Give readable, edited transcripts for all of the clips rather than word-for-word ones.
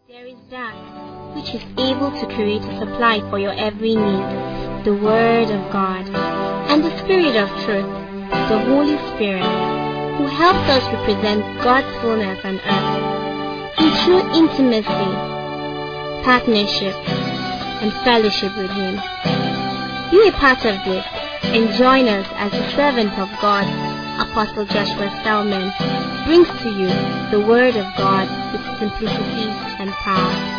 There is that which is able to create a supply for your every need, the Word of God, and the Spirit of truth, the Holy Spirit, who helps us represent God's fullness on earth in true intimacy, partnership, and fellowship with Him. Be a part of this and join us as the servant of God, Apostle Joshua Selman, brings to you the Word of God with simplicity and power.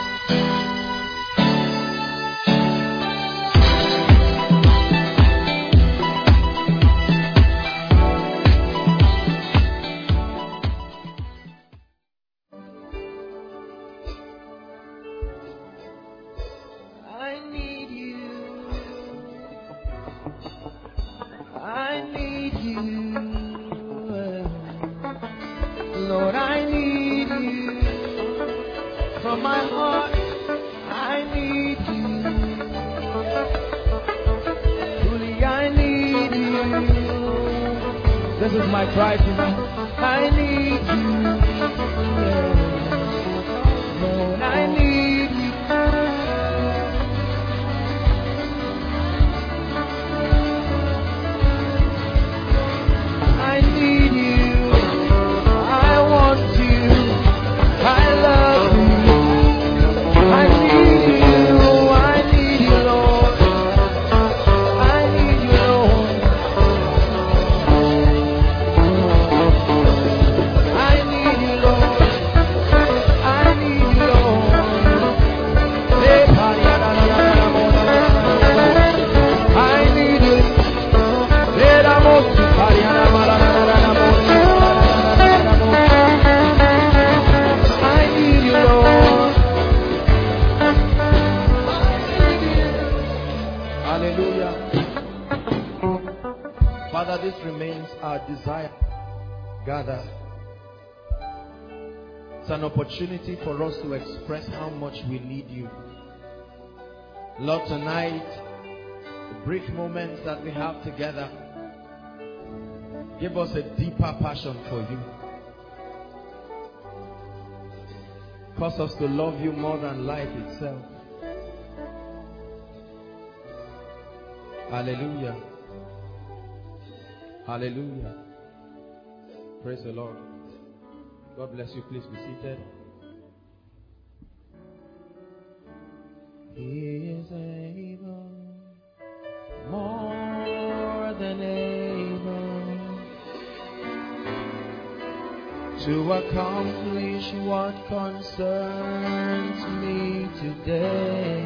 Opportunity for us to express how much we need you. Lord, tonight, the brief moments that we have together, give us a deeper passion for you. Cause us to love you more than life itself. Hallelujah. Hallelujah. Praise the Lord. God bless you. Please be seated. He is able, more than able, to accomplish what concerns me today.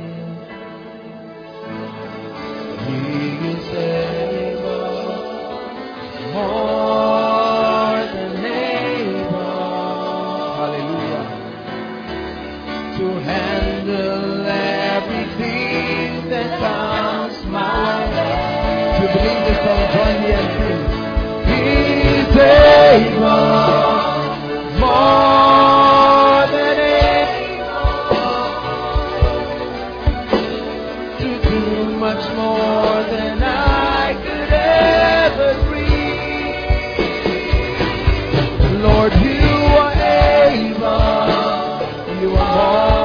He is able, more than able, hallelujah, to handle everything that comes my way. To believe this song, join me and sing. He's able, more than able, to do much more than I could ever dream. Lord, you are able, you are more.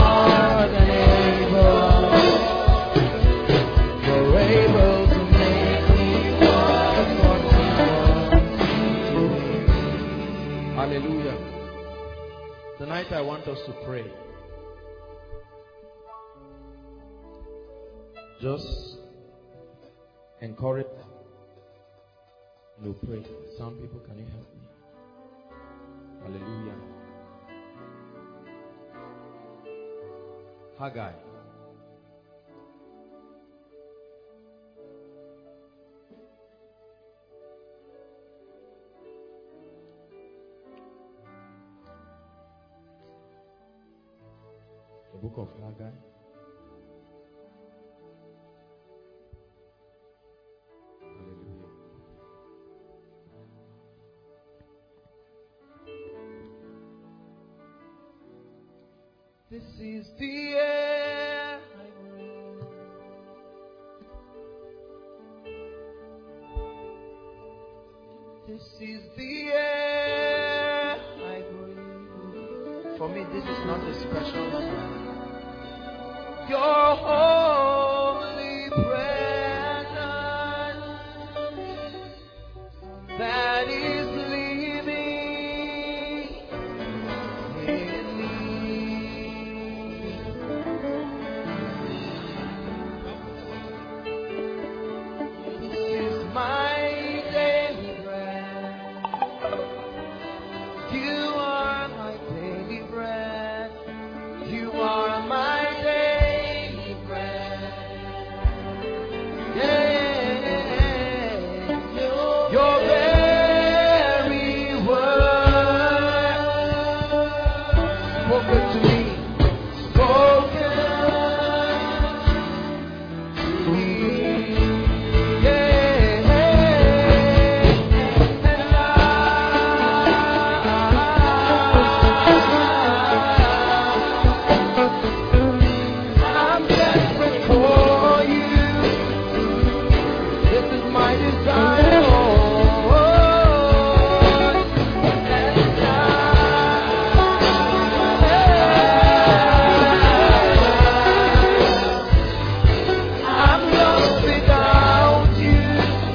Hallelujah. Tonight I want us to pray. Just encourage. No, pray. Some people, can you help me? Hallelujah. Haggai. The book of Haggai. Hallelujah. This is the air I breathe. This is the air I breathe. For me, this is not a special moment. Your holy presence that is living in me. This is my daily bread. You are my daily bread. You are my daily bread. Yeah. Your very word spoken to me. Spoken to me. Yeah. And I'm desperate for you. This is my desire, Lord. And I'm lost without you.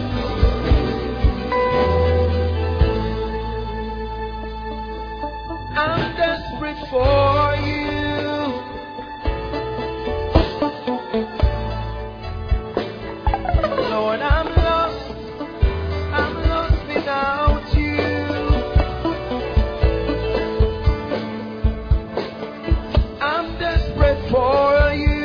I'm desperate for you. Lord, I'm lost without you. I'm desperate for you.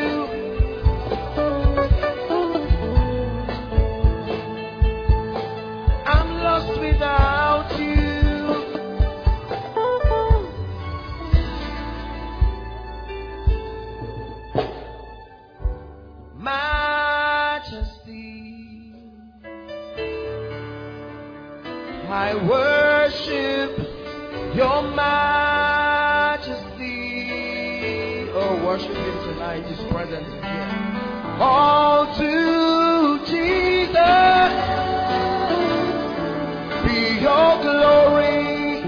I'm lost without you. Majesty, I worship your majesty. Oh, worship him tonight. His presence is here. All to Jesus be your glory,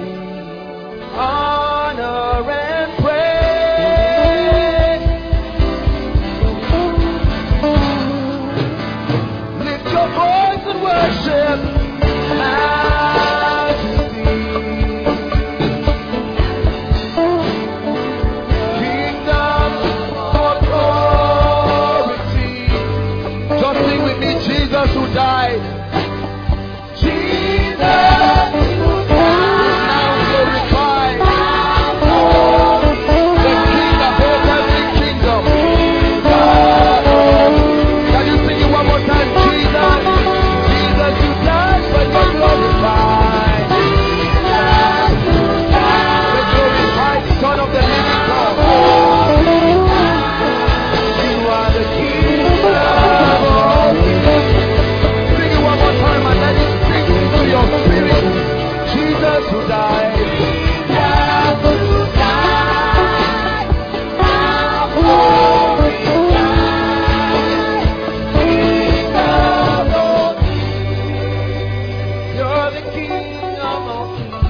honor, and praise. Lift your voice and worship. Majesty, kingdom, authority. Just sing with me, Jesus who died. Jesus who died. Now glorified. The King above every kingdom. Can you sing it one more time? Jesus, Jesus who died, but you're glorified. The glorified Son of the living God. You are the King of all kings. Sing it one more time and let it sink into your spirit. Jesus who died. Jesus who died. Now glorified. King of all kings. You're the King of all kings.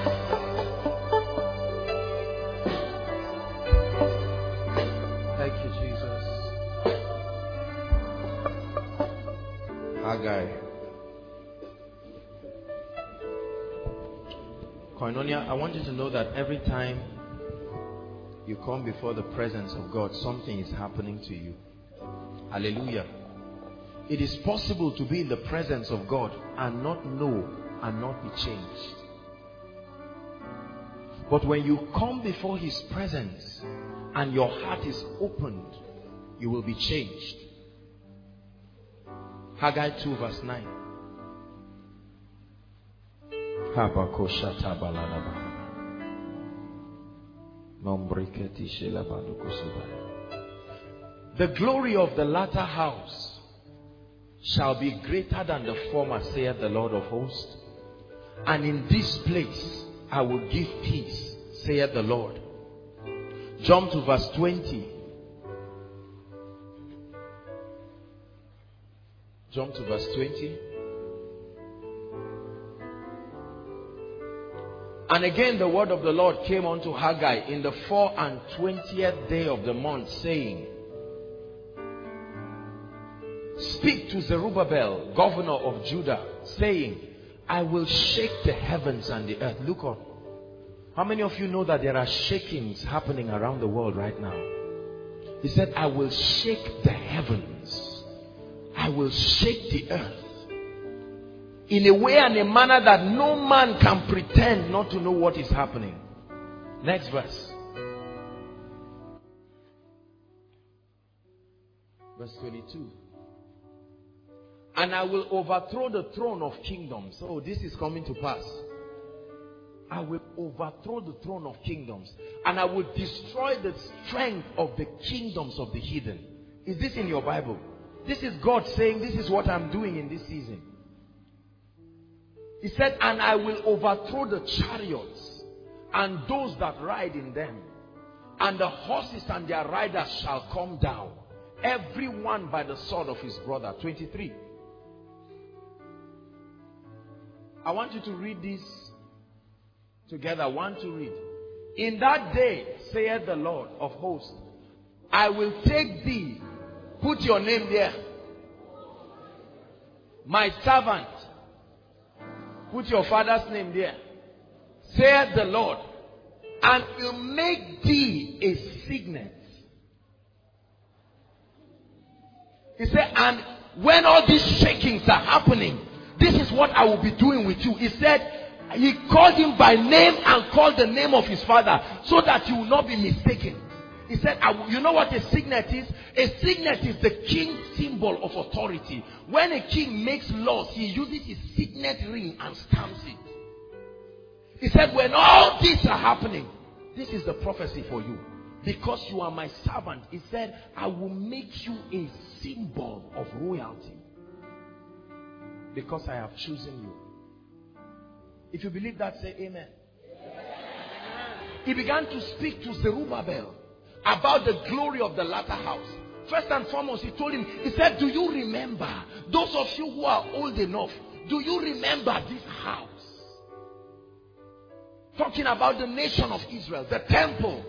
Thank you, Jesus. Haggai. Koinonia, I want you to know that every time you come before the presence of God, something is happening to you. Hallelujah. It is possible to be in the presence of God and not know and not be changed. But when you come before his presence and your heart is opened, you will be changed. Haggai 2 verse 9. The glory of the latter house shall be greater than the former, saith the Lord of hosts. And in this place I will give peace, saith the Lord. Jump to verse 20. Jump to verse 20. And again the word of the Lord came unto Haggai in the 24th day of the month, saying, speak to Zerubbabel, governor of Judah, saying, I will shake the heavens and the earth. Look on. How many of you know that there are shakings happening around the world right now? He said, I will shake the heavens. I will shake the earth. In a way and a manner that no man can pretend not to know what is happening. Next verse. Verse 22. And I will overthrow the throne of kingdoms. Oh, this is coming to pass. I will overthrow the throne of kingdoms. And I will destroy the strength of the kingdoms of the heathen. Is this in your Bible? This is God saying, this is what I'm doing in this season. He said, and I will overthrow the chariots and those that ride in them. And the horses and their riders shall come down, every one by the sword of his brother. 23. I want you to read this together. 1 to read. In that day, saith the Lord of hosts, I will take thee. Put your name there. My servant. Put your father's name there. Saith the Lord, and will make thee a signet. He said, and when all these shakings are happening, this is what I will be doing with you. He said, he called him by name and called the name of his father so that you will not be mistaken. He said, you know what a signet is? A signet is the king's symbol of authority. When a king makes laws, he uses his signet ring and stamps it. He said, when all these are happening, this is the prophecy for you. Because you are my servant, he said, I will make you a symbol of royalty. Because I have chosen you. If you believe that, say amen. He began to speak to Zerubbabel about the glory of the latter house. First and foremost, he told him, he said, do you remember, those of you who are old enough, do you remember this house? Talking about the nation of Israel, the temple.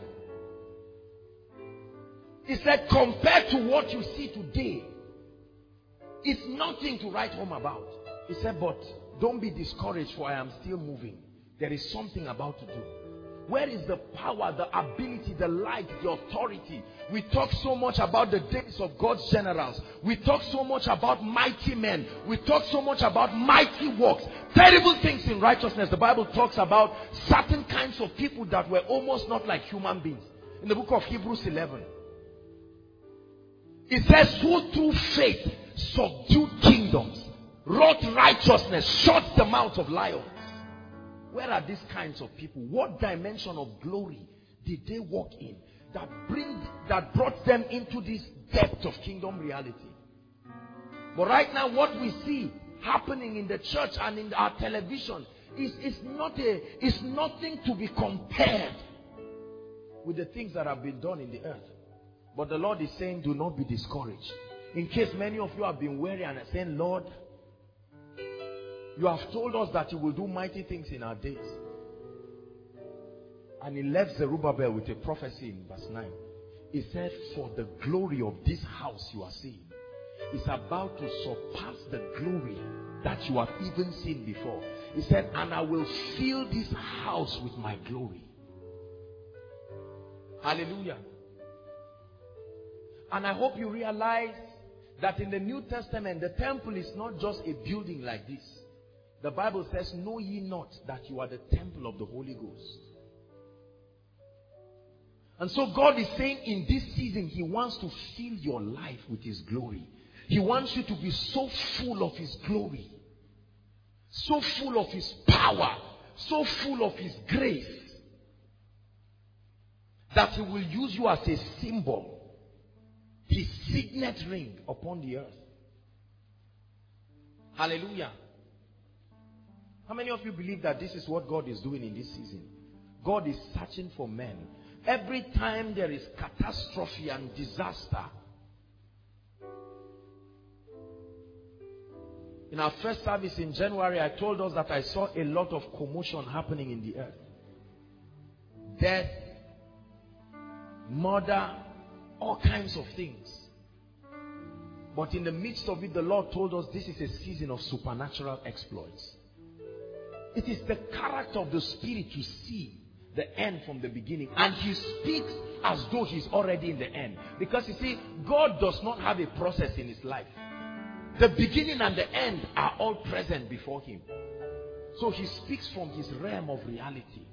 He said, compared to what you see today, it's nothing to write home about. He said, but don't be discouraged, for I am still moving. There is something about to do. Where is the power, the ability, the light, the authority? We talk so much about the days of God's generals. We talk so much about mighty men. We talk so much about mighty works. Terrible things in righteousness. The Bible talks about certain kinds of people that were almost not like human beings. In the book of Hebrews 11. It says, who through faith subdued kingdoms, wrought righteousness, shut the mouth of lions. Where are these kinds of people? What dimension of glory did they walk in that brought them into this depth of kingdom reality? But right now, what we see happening in the church and in our television is nothing to be compared with the things that have been done in the earth. But the Lord is saying, do not be discouraged. In case many of you have been weary and are saying, Lord, you have told us that you will do mighty things in our days. And he left Zerubbabel with a prophecy in verse 9. He said, for the glory of this house you are seeing is about to surpass the glory that you have even seen before. He said, and I will fill this house with my glory. Hallelujah. And I hope you realize that in the New Testament, the temple is not just a building like this. The Bible says, know ye not that you are the temple of the Holy Ghost. And so God is saying in this season, he wants to fill your life with his glory. He wants you to be so full of his glory, so full of his power, so full of his grace, that he will use you as a symbol, his signet ring upon the earth. Hallelujah. How many of you believe that this is what God is doing in this season? God is searching for men. Every time there is catastrophe and disaster. In our first service in January, I told us that I saw a lot of commotion happening in the earth. death, murder, all kinds of things. But in the midst of it, the Lord told us this is a season of supernatural exploits. It is the character of the Spirit to see the end from the beginning. And He speaks as though He's already in the end. Because you see, God does not have a process in His life. The beginning and the end are all present before Him. So He speaks from His realm of reality.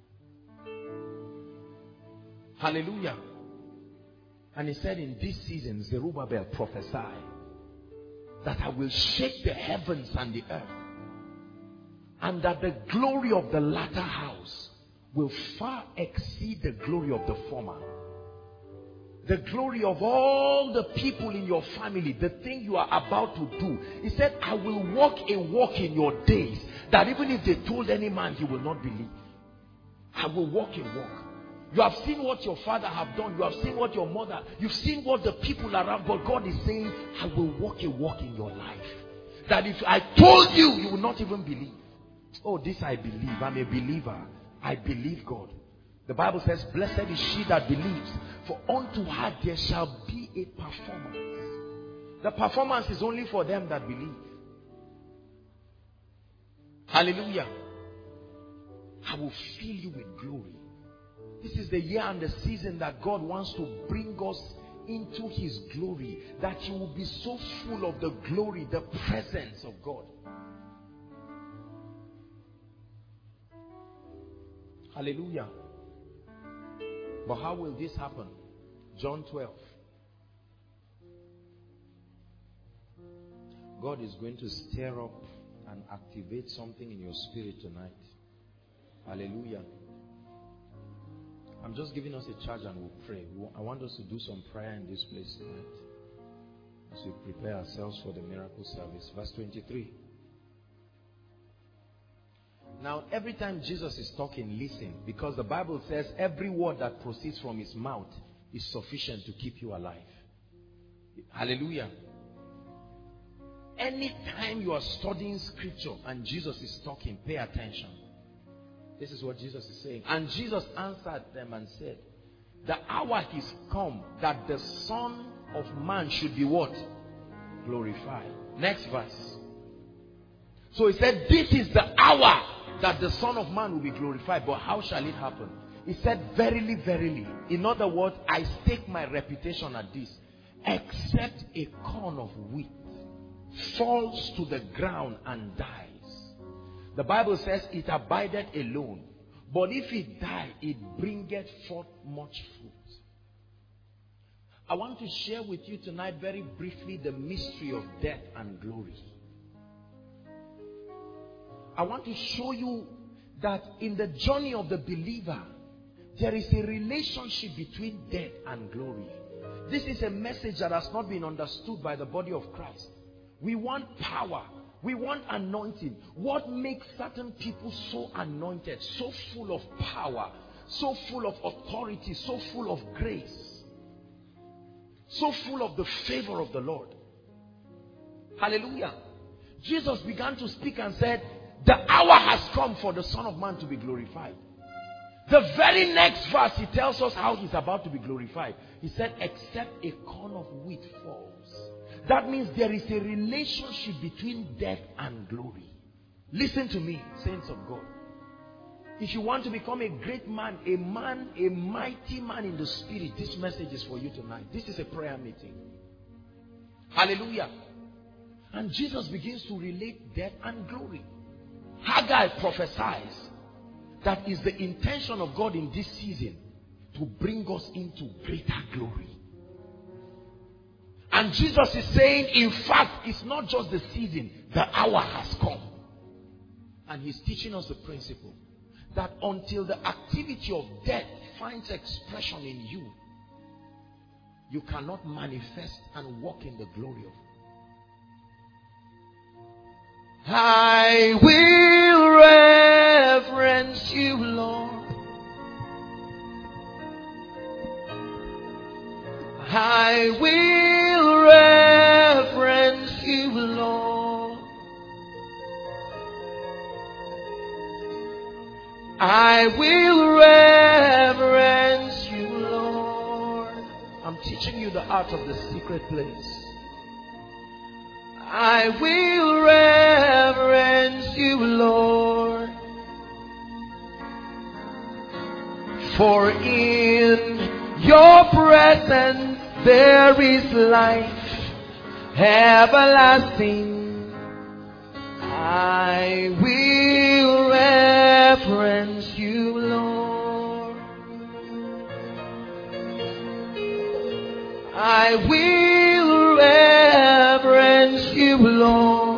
Hallelujah. And He said, in this season, Zerubbabel prophesied that I will shake the heavens and the earth, and that the glory of the latter house will far exceed the glory of the former. The glory of all the people in your family, the thing you are about to do. He said, I will walk a walk in your days that even if they told any man, he will not believe. I will walk a walk. You have seen what your father have done. You have seen what your mother. You've seen what the people around. But God is saying, I will walk a walk in your life that if I told you, you will not even believe. Oh, this I believe. I'm a believer. I believe God. The Bible says, blessed is she that believes, for unto her there shall be a performance. The performance is only for them that believe. Hallelujah. I will fill you with glory. This is the year and the season that God wants to bring us into His glory, that you will be so full of the glory, the presence of God. Hallelujah. But how will this happen? John 12. God is going to stir up and activate something in your spirit tonight. Hallelujah. I'm just giving us a charge and we'll pray. I want us to do some prayer in this place tonight as we prepare ourselves for the miracle service. Verse 23. Now, every time Jesus is talking, listen, because the Bible says every word that proceeds from His mouth is sufficient to keep you alive. Hallelujah. Anytime you are studying scripture and Jesus is talking, pay attention. This is what Jesus is saying. And Jesus answered them and said, the hour is come that the Son of Man should be what? Glorified. Next verse. So He said, this is the hour that the Son of Man will be glorified. But how shall it happen? He said, verily, verily. In other words, I stake my reputation at this. Except a corn of wheat falls to the ground and dies, the Bible says it abideth alone. But if it die, it bringeth forth much fruit. I want to share with you tonight very briefly the mystery of death and glory. I want to show you that in the journey of the believer, there is a relationship between death and glory. This is a message that has not been understood by the body of Christ. We want power. We want anointing. What makes certain people so anointed, so full of power, so full of authority, so full of grace, so full of the favor of the Lord? Hallelujah. Jesus began to speak and said, the hour has come for the Son of Man to be glorified. The very next verse, He tells us how He's about to be glorified. He said, except a corn of wheat falls. That means there is a relationship between death and glory. Listen to me, saints of God. If you want to become a great man, a mighty man in the spirit, this message is for you tonight. This is a prayer meeting. Hallelujah. And Jesus begins to relate death and glory. Haggai prophesies that is the intention of God in this season to bring us into greater glory. And Jesus is saying, in fact, it's not just the season, the hour has come. And He's teaching us the principle that until the activity of death finds expression in you, you cannot manifest and walk in the glory of God. I will reverence you, Lord. I will reverence you, Lord. I will reverence you, Lord. I'm teaching you the art of the secret place. I will reverence you, Lord. For in your presence there is life everlasting. I will reverence you, Lord. I will reverence you, Lord.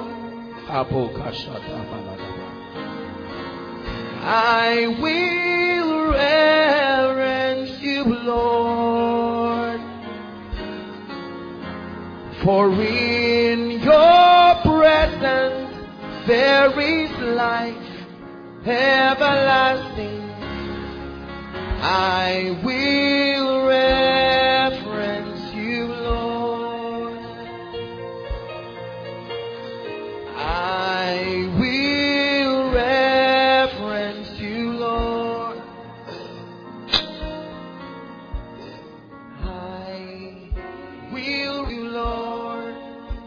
I will reverence you, Lord. For in your presence there is life everlasting. I will reverence you, Lord. I will reverence you, Lord. I will, Lord.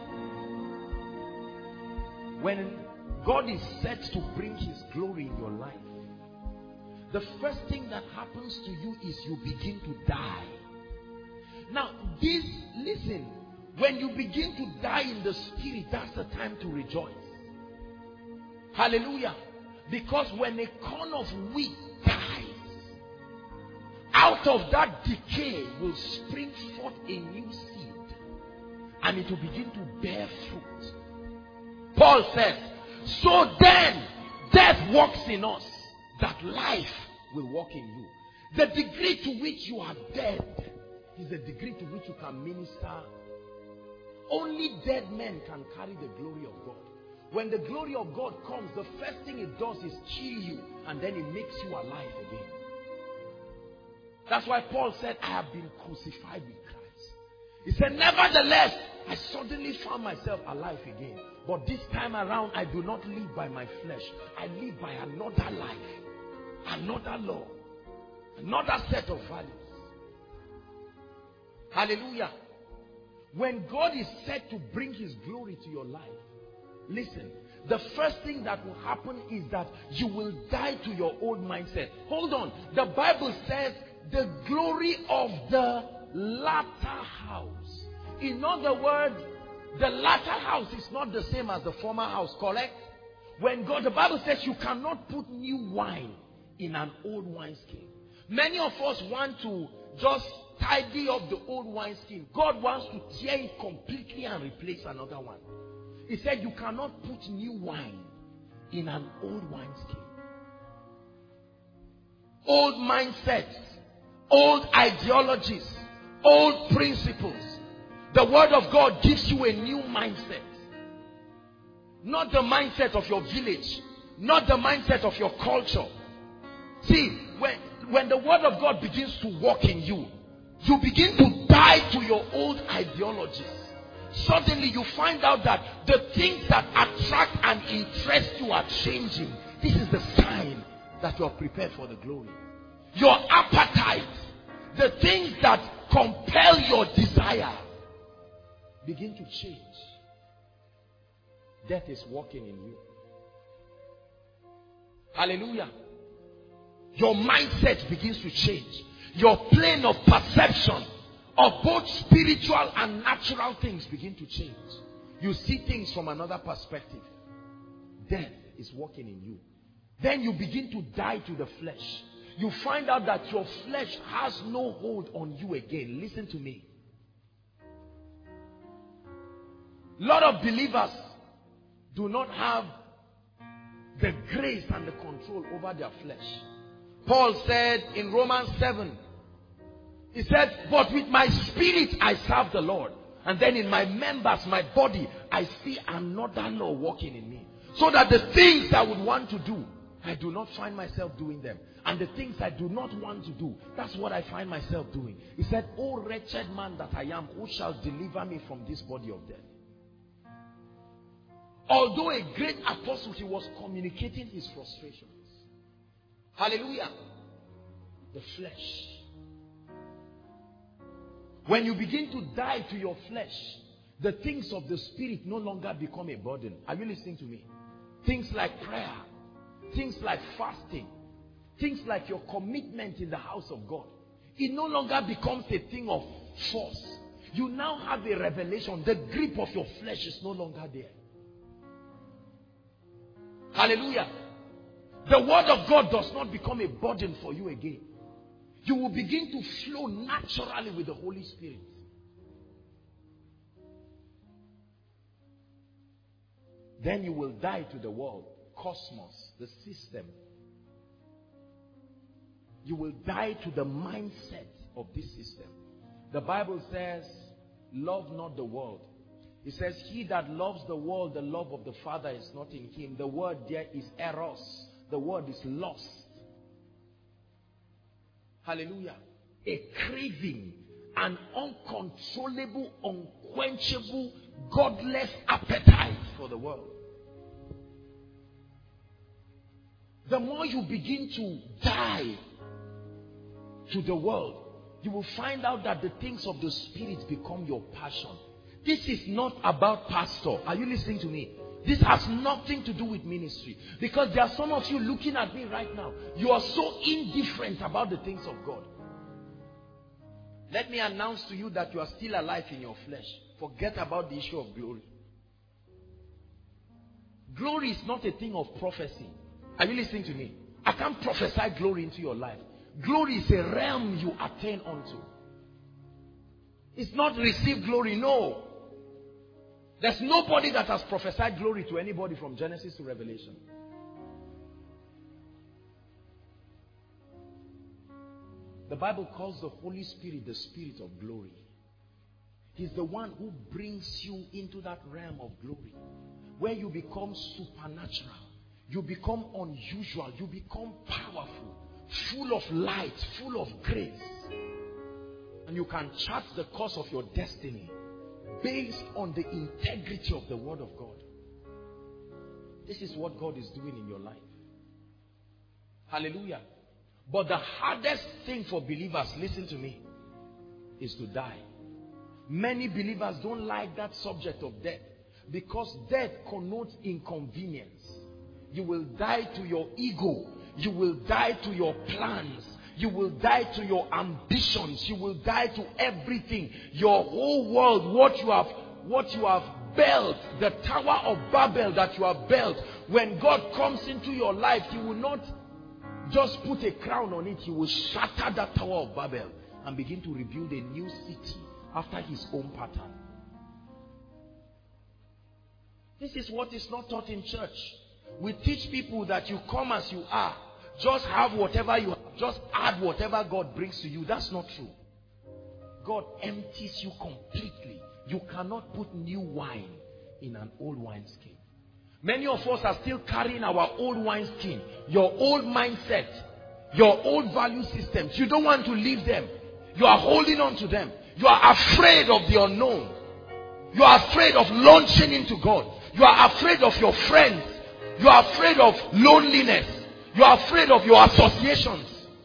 When God is set to bring His glory in your life, the first thing that happens to you is you begin to die. Now, listen, when you begin to die in the spirit, that's the time to rejoice. Hallelujah. Because when a corn of wheat dies, out of that decay will spring forth a new seed, and it will begin to bear fruit. Paul says, so then death works in us, that life will work in you. The degree to which you are dead is the degree to which you can minister. Only dead men can carry the glory of God. When the glory of God comes, the first thing it does is kill you, and then it makes you alive again. That's why Paul said, I have been crucified with Christ. He said, nevertheless, I suddenly found myself alive again. But this time around, I do not live by my flesh. I live by another life, another law, another set of values. Hallelujah. When God is set to bring His glory to your life, listen, the first thing that will happen is that you will die to your old mindset. Hold on. The Bible says the glory of the latter house. In other words, the latter house is not the same as the former house, correct? When the Bible says you cannot put new wine in an old wineskin. Many of us want to just tidy up the old wineskin. God wants to tear it completely and replace another one. He said you cannot put new wine in an old wineskin. Old mindsets, old ideologies, old principles. The word of God gives you a new mindset. Not the mindset of your village, not the mindset of your culture. See, when the word of God begins to work in you, you begin to die to your old ideologies. Suddenly you find out that the things that attract and interest you are changing. This is the sign that you are prepared for the glory. Your appetite, the things that compel your desire, begin to change. Death is working in you. Hallelujah. Your mindset begins to change. Your plane of perception of both spiritual and natural things begin to change. You see things from another perspective. Death is working in you. Then you begin to die to the flesh. You find out that your flesh has no hold on you again. Listen to me. A lot of believers do not have the grace and the control over their flesh. Paul said in Romans 7, he said, but with my spirit I serve the Lord. And then in my members, my body, I see another law working in me. So that the things I would want to do, I do not find myself doing them. And the things I do not want to do, that's what I find myself doing. He said, oh wretched man that I am, who shall deliver me from this body of death? Although a great apostle, he was communicating his frustrations. Hallelujah. The flesh. When you begin to die to your flesh, the things of the spirit no longer become a burden. Are you listening to me? Things like prayer, things like fasting, things like your commitment in the house of God. It no longer becomes a thing of force. You now have a revelation. The grip of your flesh is no longer there. Hallelujah. The word of God does not become a burden for you again. You will begin to flow naturally with the Holy Spirit. Then you will die to the world, cosmos, the system. You will die to the mindset of this system. The Bible says, love not the world. It says, he that loves the world, the love of the Father is not in him. The word there is eros. The word is lust. Hallelujah. A craving, an uncontrollable, unquenchable, godless appetite for the world. The more you begin to die to the world, you will find out that the things of the Spirit become your passion. This is not about pastor. Are you listening to me? This has nothing to do with ministry. Because there are some of you looking at me right now. You are so indifferent about the things of God. Let me announce to you that you are still alive in your flesh. Forget about the issue of glory. Glory is not a thing of prophecy. Are you listening to me? I can't prophesy glory into your life. Glory is a realm you attain unto. It's not receive glory, no. There's nobody that has prophesied glory to anybody from Genesis to Revelation. The Bible calls the Holy Spirit the Spirit of glory. He's the one who brings you into that realm of glory, where you become supernatural. You become unusual. You become powerful, full of light, full of grace. And you can chart the course of your destiny based on the integrity of the Word of God. This is what God is doing in your life. Hallelujah. But the hardest thing for believers, listen to me, is to die. Many believers don't like that subject of death, because death connotes inconvenience. You will die to your ego. You will die to your plans. You will die to your ambitions. You will die to everything. Your whole world, what you have built, the Tower of Babel that you have built, when God comes into your life, He will not just put a crown on it. He will shatter that Tower of Babel and begin to rebuild a new city after His own pattern. This is what is not taught in church. We teach people that you come as you are. Just have whatever you have. Just add whatever God brings to you. That's not true. God empties you completely. You cannot put new wine in an old wineskin. Many of us are still carrying our old wineskin. Your old mindset. Your old value systems. You don't want to leave them. You are holding on to them. You are afraid of the unknown. You are afraid of launching into God. You are afraid of your friends. You are afraid of loneliness. You are afraid of your associations.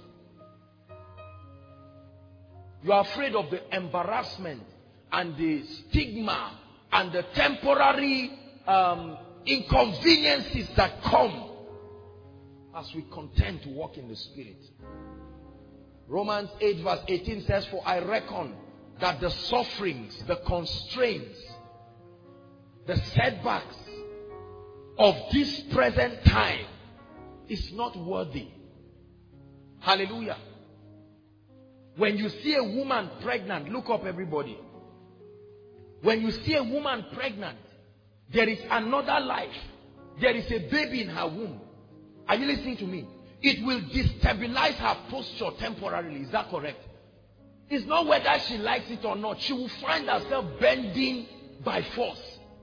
You are afraid of the embarrassment and the stigma and the temporary inconveniences that come as we contend to walk in the Spirit. Romans 8 verse 18 says, "For I reckon that the sufferings, the constraints, the setbacks of this present time is not worthy." Hallelujah. When you see a woman pregnant, look up everybody. When you see a woman pregnant, there is another life. There is a baby in her womb. Are you listening to me? It will destabilize her posture temporarily. Is that correct? It's not whether she likes it or not. She will find herself bending by force.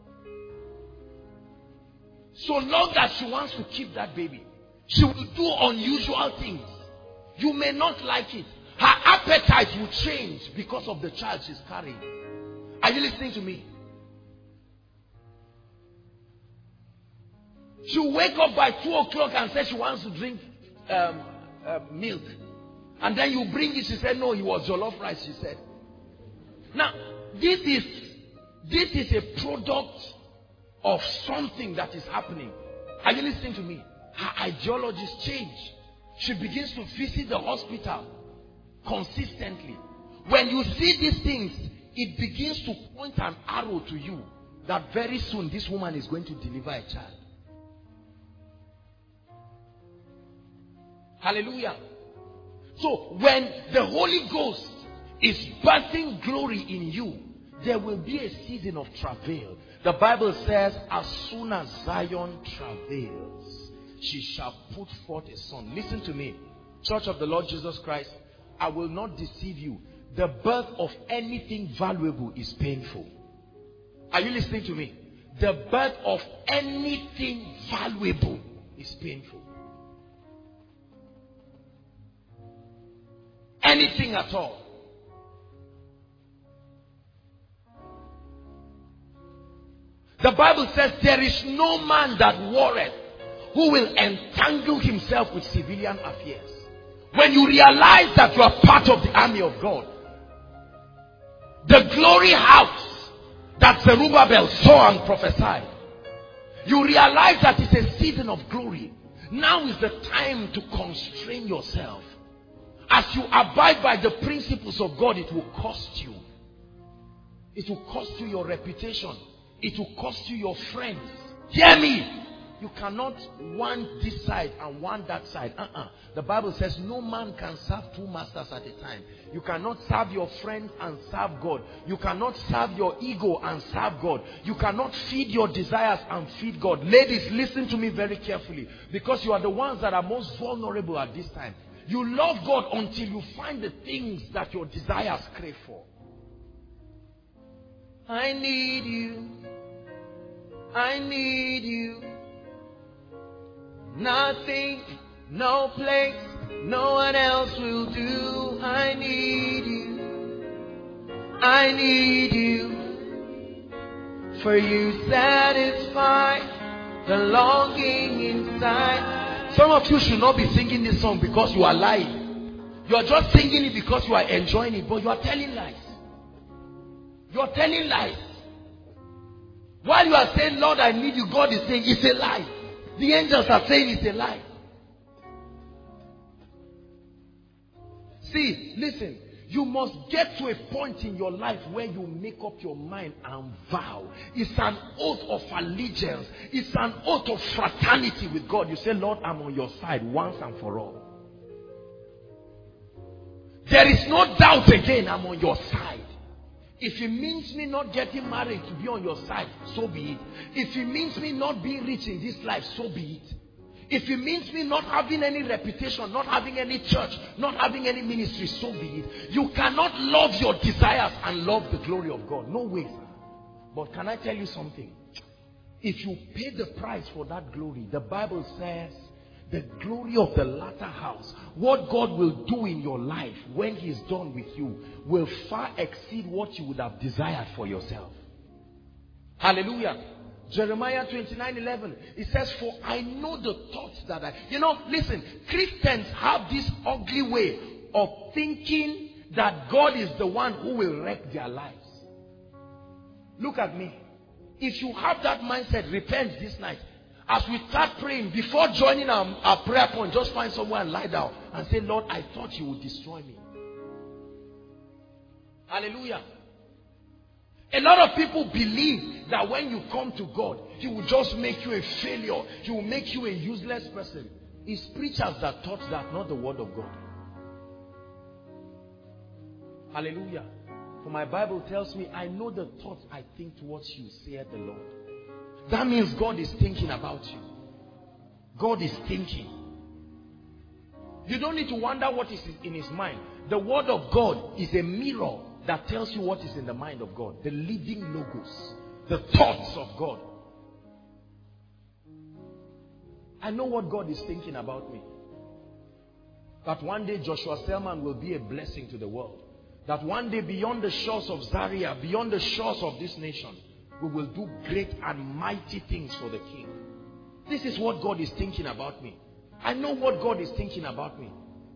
So long as she wants to keep that baby, she will do unusual things. You may not like it. Her appetite will change because of the child she's carrying. Are you listening to me? She'll wake up by 2 o'clock and say she wants to drink milk. And then you bring it, she said, no, it was jollof rice, she said. Now, this is a product of something that is happening. Are you listening to me? Her ideologies change. She begins to visit the hospital consistently. When you see these things, it begins to point an arrow to you that very soon this woman is going to deliver a child. Hallelujah. So when the Holy Ghost is birthing glory in you, there will be a season of travail. The Bible says, as soon as Zion travails, she shall put forth a son. Listen to me, Church of the Lord Jesus Christ. I will not deceive you. The birth of anything valuable is painful. Are you listening to me? The birth of anything valuable is painful. Anything at all. The Bible says there is no man that warreth who will entangle himself with civilian affairs. When you realize that you are part of the army of God, the glory house that Zerubbabel saw and prophesied, you realize that it's a season of glory. Now is the time to constrain yourself. As you abide by the principles of God, it will cost you. It will cost you your reputation. It will cost you your friends. Hear me. You cannot want this side and want that side. The Bible says no man can serve two masters at a time. You cannot serve your friends and serve God. You cannot serve your ego and serve God. You cannot feed your desires and feed God. Ladies, listen to me very carefully, because you are the ones that are most vulnerable at this time. You love God until you find the things that your desires crave for. I need you. I need you. Nothing, no place, no one else will do. I need you. I need you. For you satisfy the longing inside. Some of you should not be singing this song because you are lying. You are just singing it because you are enjoying it, but you are telling lies. You are telling lies. While you are saying, Lord, I need you, God is saying it's a lie. The angels are saying it's a lie. See, listen. You must get to a point in your life where you make up your mind and vow. It's an oath of allegiance. It's an oath of fraternity with God. You say, Lord, I'm on your side once and for all. There is no doubt again, I'm on your side. If it means me not getting married to be on your side, so be it. If it means me not being rich in this life, so be it. If it means me not having any reputation, not having any church, not having any ministry, so be it. You cannot love your desires and love the glory of God. No way. But can I tell you something? If you pay the price for that glory, the Bible says the glory of the latter house, what God will do in your life when He is done with you, will far exceed what you would have desired for yourself. Hallelujah. Jeremiah 29:11, it says, for I know the thoughts that I... listen, Christians have this ugly way of thinking that God is the one who will wreck their lives. Look at me. If you have that mindset, repent this night. As we start praying, before joining our prayer point, just find somewhere and lie down and say, Lord, I thought you would destroy me. Hallelujah. A lot of people believe that when you come to God, He will just make you a failure. He will make you a useless person. It's preachers that taught that, not the word of God. Hallelujah. For my Bible tells me, I know the thoughts I think towards you, saith the Lord. That means God is thinking about you. God is thinking. You don't need to wonder what is in His mind. The word of God is a mirror that tells you what is in the mind of God. The living logos. The thoughts of God. I know what God is thinking about me. That one day Joshua Selman will be a blessing to the world. That one day beyond the shores of Zaria, beyond the shores of this nation, we will do great and mighty things for the King. This is what God is thinking about me. I know what God is thinking about me.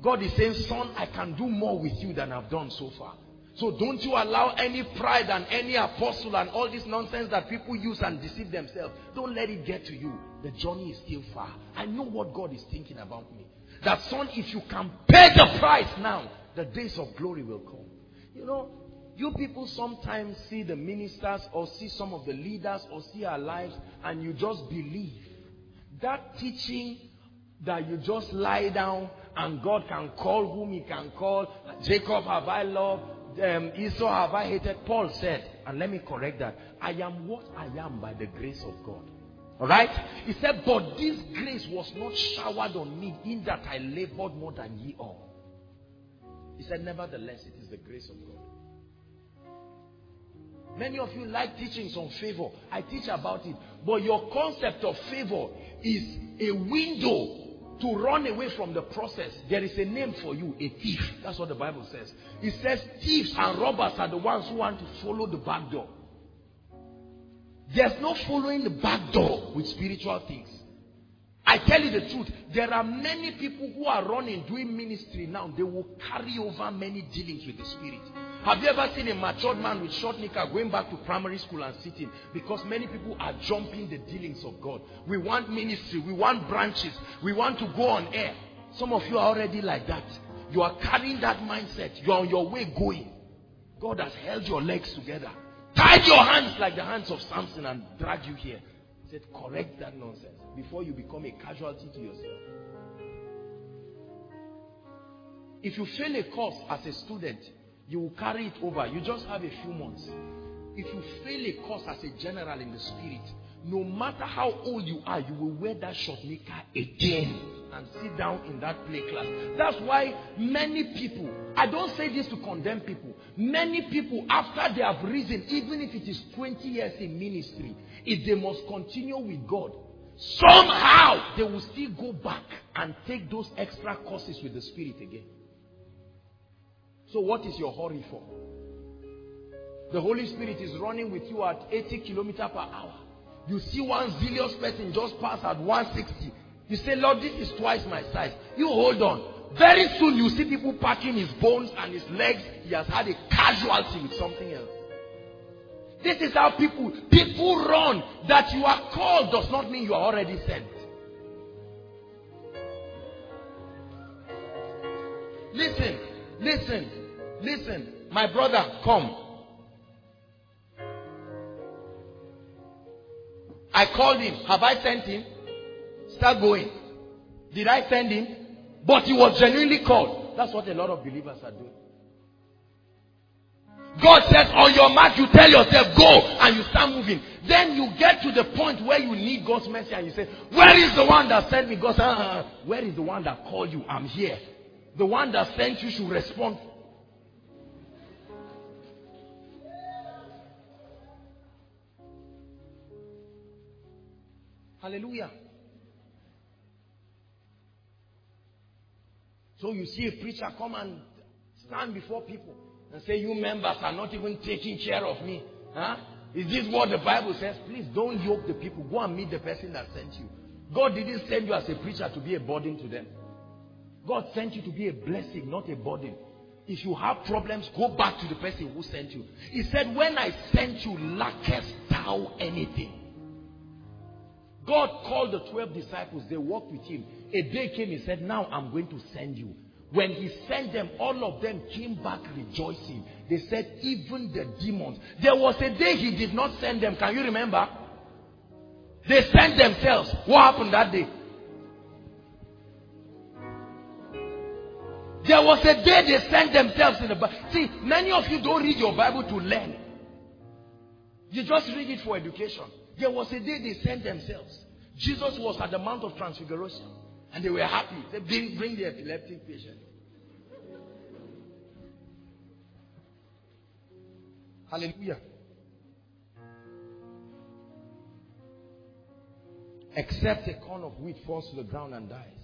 God is saying, son, I can do more with you than I've done so far. So don't you allow any pride and any apostle and all this nonsense that people use and deceive themselves. Don't let it get to you. The journey is still far. I know what God is thinking about me. That son, if you can pay the price now, the days of glory will come. You know, you people sometimes see the ministers or see some of the leaders or see our lives and you just believe. That teaching that you just lie down and God can call whom he can call. Jacob have I loved, Esau have I hated. Paul said, and let me correct that, I am what I am by the grace of God. Alright? He said, but this grace was not showered on me in that I labored more than ye all. He said, nevertheless, it is the grace of God. Many of you like teachings on favor. I teach about it. But your concept of favor is a window to run away from the process. There is a name for you, a thief. That's what the Bible says. It says thieves and robbers are the ones who want to follow the back door. There's no following the back door with spiritual things. I tell you the truth, there are many people who are running, doing ministry now. They will carry over many dealings with the spirit. Have you ever seen a matured man with short knicker going back to primary school and sitting? Because many people are jumping the dealings of God. We want ministry, we want branches, we want to go on air. Some of you are already like that. You are carrying that mindset. You are on your way going. God has held your legs together, tied your hands like the hands of Samson and dragged you here. He said, correct that nonsense before you become a casualty to yourself. If you fail a course as a student, you will carry it over. You just have a few months. If you fail a course as a general in the spirit, no matter how old you are, you will wear that short knicker again and sit down in that play class. That's why many people, I don't say this to condemn people, many people after they have risen, even if it is 20 years in ministry, if they must continue with God, somehow they will still go back and take those extra courses with the spirit again. So what is your hurry for? The Holy Spirit is running with you at 80 kilometers per hour. You see one zealous person just pass at 160. You say, Lord, this is twice my size. You hold on. Very soon you see people packing his bones and his legs. He has had a casualty with something else. This is how people run. That you are called does not mean you are already sent. Listen. My brother, come. I called him. Have I sent him? Start going. Did I send him? But he was genuinely called. That's what a lot of believers are doing. God says, on your mark, you tell yourself, go, and you start moving. Then you get to the point where you need God's mercy and you say, where is the one that sent me? God says, where is the one that called you? I'm here. The one that sent you should respond. Hallelujah. So you see a preacher come and stand before people and say, you members are not even taking care of me. Huh? Is this what the Bible says? Please don't yoke the people. Go and meet the person that sent you. God didn't send you as a preacher to be a burden to them. God sent you to be a blessing, not a burden. If you have problems, go back to the person who sent you. He said, when I sent you, lackest thou anything? God called the 12 disciples. They walked with him. A day came, he said, now I'm going to send you. When he sent them, all of them came back rejoicing. They said, even the demons. There was a day he did not send them. Can you remember? They sent themselves. What happened that day? There was a day they sent themselves in the Bible. See, many of you don't read your Bible to learn. You just read it for education. There was a day they sent themselves. Jesus was at the Mount of Transfiguration. And they were happy. They said, bring the epileptic patient. Hallelujah. Except a corn of wheat falls to the ground and dies.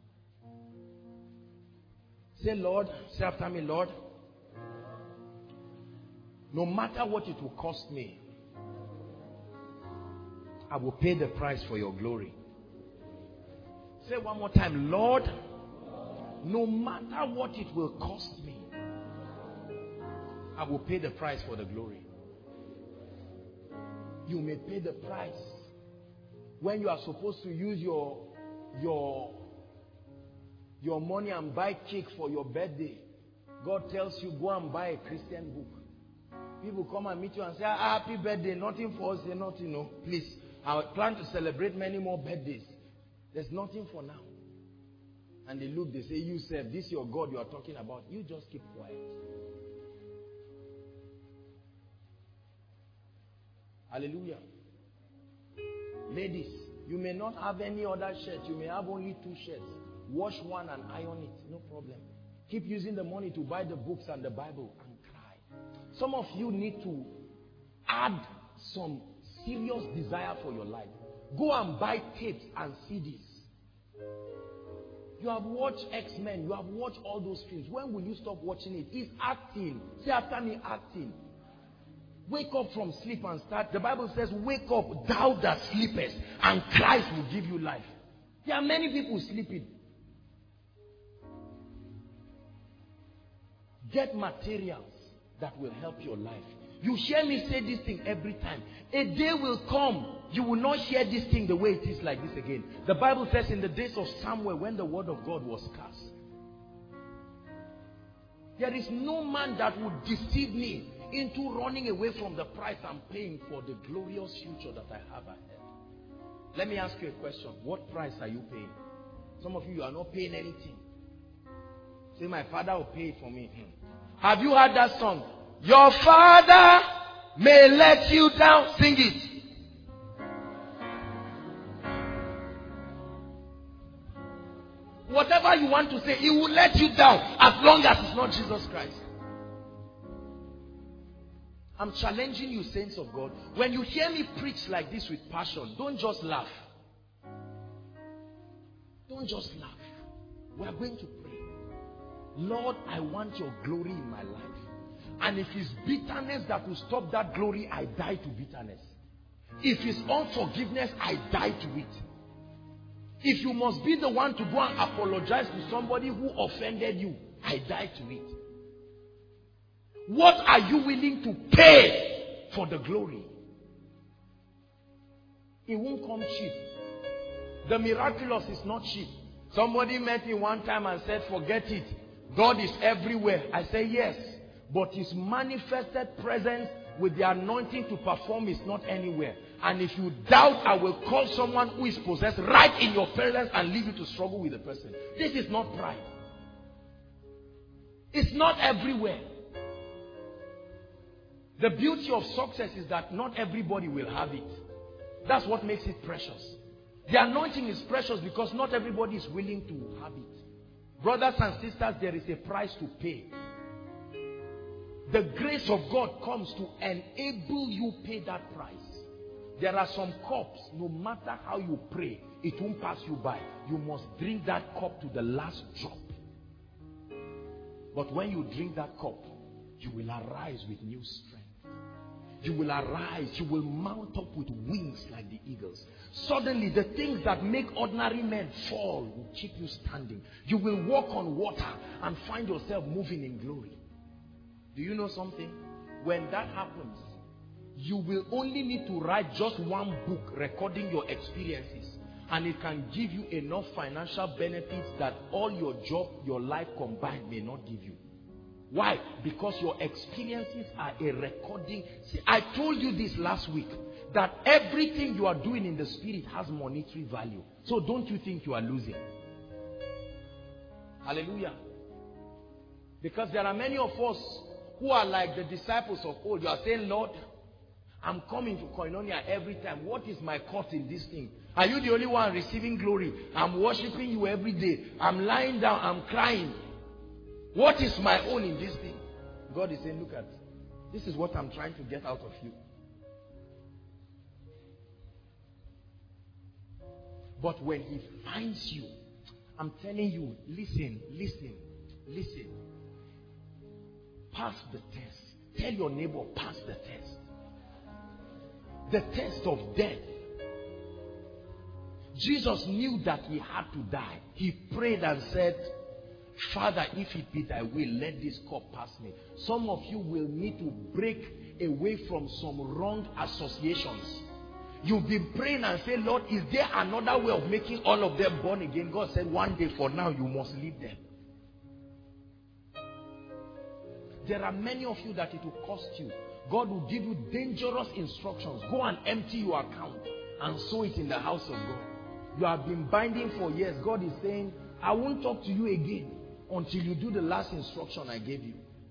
Say, Lord, say after me, Lord, no matter what it will cost me, I will pay the price for your glory. Say one more time, Lord, no matter what it will cost me, I will pay the price for the glory. You may pay the price when you are supposed to use your money and buy cake for your birthday. God tells you, go and buy a Christian book. People come and meet you and say, happy birthday, nothing for us, nothing, no. Please, I plan to celebrate many more birthdays. There's nothing for now. And they look, they say, you said, this is your God you are talking about. You just keep quiet. Hallelujah. Ladies, you may not have any other shirt. You may have only 2 shirts. Wash one and iron it. No problem. Keep using the money to buy the books and the Bible and cry. Some of you need to add some serious desire for your life. Go and buy tapes and CDs. You have watched X-Men. You have watched all those films. When will you stop watching it? It's acting. Say after me, acting. Wake up from sleep and start. The Bible says, wake up, thou that sleepest, and Christ will give you life. There are many people sleeping. Get materials that will help your life. You hear me say this thing every time. A day will come, you will not hear this thing the way it is like this again. The Bible says in the days of Samuel, when the word of God was scarce, there is no man that would deceive me into running away from the price I'm paying for the glorious future that I have ahead. Let me ask you a question. What price are you paying? Some of you are not paying anything. Say, my father will pay it for me. Have you heard that song? Your father may let you down. Sing it. Whatever you want to say, he will let you down as long as it's not Jesus Christ. I'm challenging you, saints of God. When you hear me preach like this with passion, don't just laugh. Don't just laugh. We are going to pray. Lord, I want your glory in my life. And if it's bitterness that will stop that glory, I die to bitterness. If it's unforgiveness, I die to it. If you must be the one to go and apologize to somebody who offended you, I die to it. What are you willing to pay for the glory? It won't come cheap. The miraculous is not cheap. Somebody met me one time and said, forget it. God is everywhere. I say yes. But his manifested presence with the anointing to perform is not anywhere. And if you doubt, I will call someone who is possessed right in your presence and leave you to struggle with the person. This is not pride. It's not everywhere. The beauty of success is that not everybody will have it. That's what makes it precious. The anointing is precious because not everybody is willing to have it. Brothers and sisters, there is a price to pay. The grace of God comes to enable you pay that price. There are some cups, no matter how you pray, it won't pass you by. You must drink that cup to the last drop. But when you drink that cup, you will arise with new strength. You will arise, you will mount up with wings like the eagles. Suddenly, the things that make ordinary men fall will keep you standing. You will walk on water and find yourself moving in glory. Do you know something? When that happens, you will only need to write just one book recording your experiences, and it can give you enough financial benefits that all your job, your life combined may not give you. Why? Because your experiences are a recording. See, I told you this last week, that everything you are doing in the spirit has monetary value. So don't you think you are losing? Hallelujah. Because there are many of us who are like the disciples of old. You are saying, Lord, I'm coming to Koinonia every time. What is my cost in this thing? Are you the only one receiving glory? I'm worshiping you every day. I'm lying down. I'm crying. What is my own in this thing? God is saying, look at, this is what I'm trying to get out of you. But when he finds you, I'm telling you, listen. Pass the test. Tell your neighbor, pass the test. The test of death. Jesus knew that he had to die. He prayed and said, Father, if it be thy will, let this cup pass me. Some of you will need to break away from some wrong associations. You've been praying and say, Lord, is there another way of making all of them born again? God said, one day, for now, you must leave them. There are many of you that it will cost you. God will give you dangerous instructions. Go and empty your account and sow it in the house of God. You have been binding for years. God is saying, I won't talk to you again until you do the last instruction I gave you.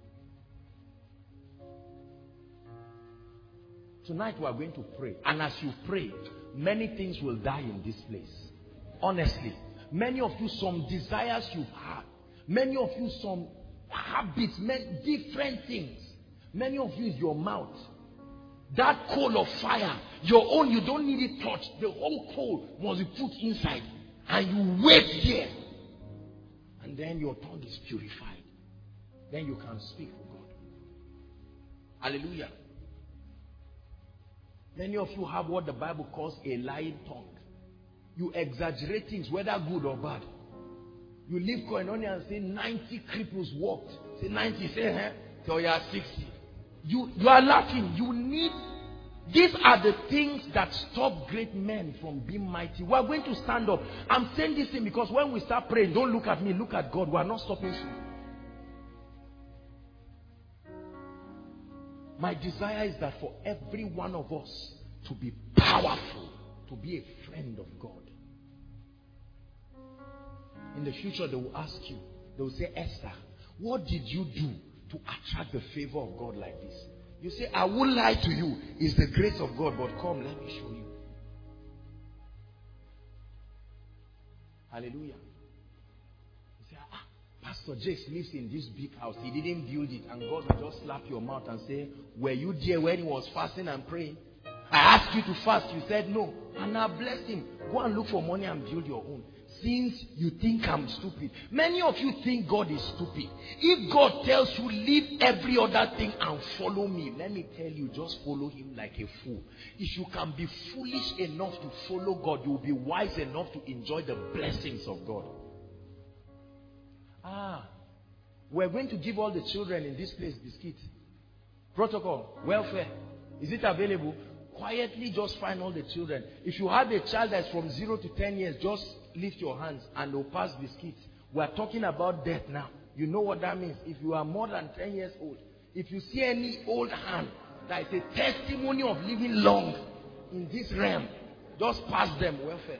Tonight we are going to pray. And as you pray, many things will die in this place. Honestly. Many of you, some desires you've had. Many of you, some habits, different things. Many of you is your mouth. That coal of fire, your own, you don't need it touched. The whole coal must be put inside. And you wait there. And then your tongue is purified. Then you can speak for God. Hallelujah. Many of you have what the Bible calls a lying tongue. You exaggerate things, whether good or bad. You leave Koinonia and say 90 cripples walked. Say 90, say, till you are 60. You are laughing. You need, these are the things that stop great men from being mighty. We are going to stand up. I'm saying this thing because when we start praying, don't look at me, look at God. We are not stopping soon. My desire is that for every one of us to be powerful, to be a friend of God. In the future, they will ask you, they will say, Esther, what did you do to attract the favor of God like this? You say, I won't lie to you. It's the grace of God, but come, let me show you. Hallelujah. You say, Pastor Jakes lives in this big house. He didn't build it. And God will just slap your mouth and say, were you there when he was fasting and praying? I asked you to fast. You said no. And I blessed him. Go and look for money and build your own. Since you think I'm stupid. Many of you think God is stupid. If God tells you, leave every other thing and follow me, let me tell you, just follow him like a fool. If you can be foolish enough to follow God, you will be wise enough to enjoy the blessings of God. We're going to give all the children in this place biscuits. Protocol, welfare. Is it available? Quietly just find all the children. If you have a child that's from 0 to 10 years, just lift your hands and they'll pass biscuits. We're talking about death now. You know what that means. If you are more than 10 years old, if you see any old hand that is a testimony of living long in this realm, just pass them welfare.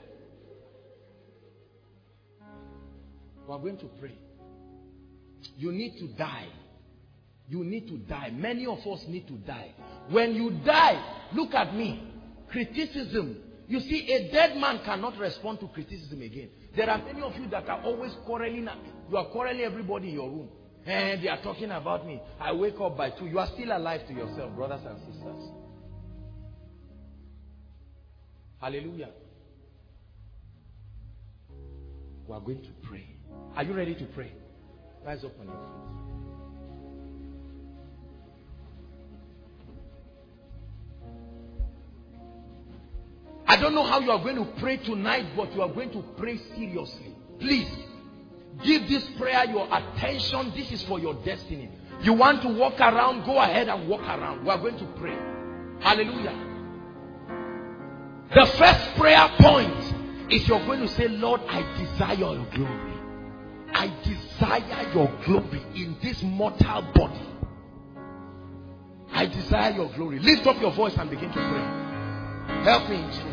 We're going to pray. You need to die. You need to die. Many of us need to die. When you die, look at me. Criticism. You see, a dead man cannot respond to criticism again. There are many of you that are always quarreling. You are quarreling everybody in your room. And they are talking about me. I wake up by 2. You are still alive to yourself, brothers and sisters. Hallelujah. We are going to pray. Are you ready to pray? Rise up on your feet. I don't know how you are going to pray tonight, but you are going to pray seriously. Please, give this prayer your attention. This is for your destiny. You want to walk around, go ahead and walk around. We are going to pray. Hallelujah. The first prayer point is you're going to say, Lord, I desire your glory. I desire your glory in this mortal body. I desire your glory. Lift up your voice and begin to pray. Help me, instruments.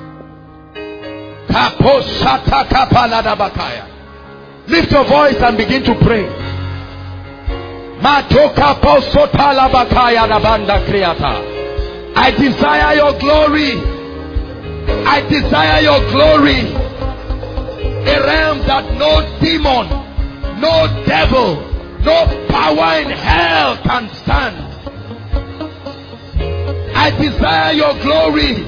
Lift your voice and begin to pray. I desire your glory. I desire your glory. A realm that no demon, no devil, no power in hell can stand. I desire your glory.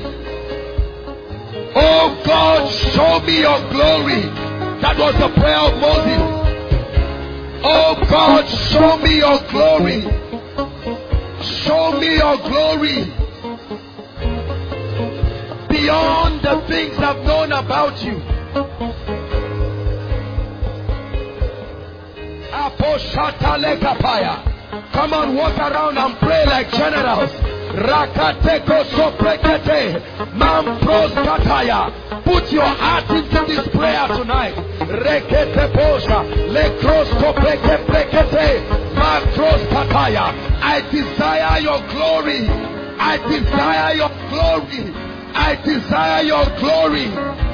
Oh God, show me your glory. That was the prayer of Moses. Oh God, show me your glory. Show me your glory. Beyond the things I've known about you. Come on, walk around and pray like generals. Rakateko soprekete, mampros kataya. Put your heart into this prayer tonight. Rekete posha, lekros kopreke prekete, mampros kataya. I desire your glory. I desire your glory. I desire your glory.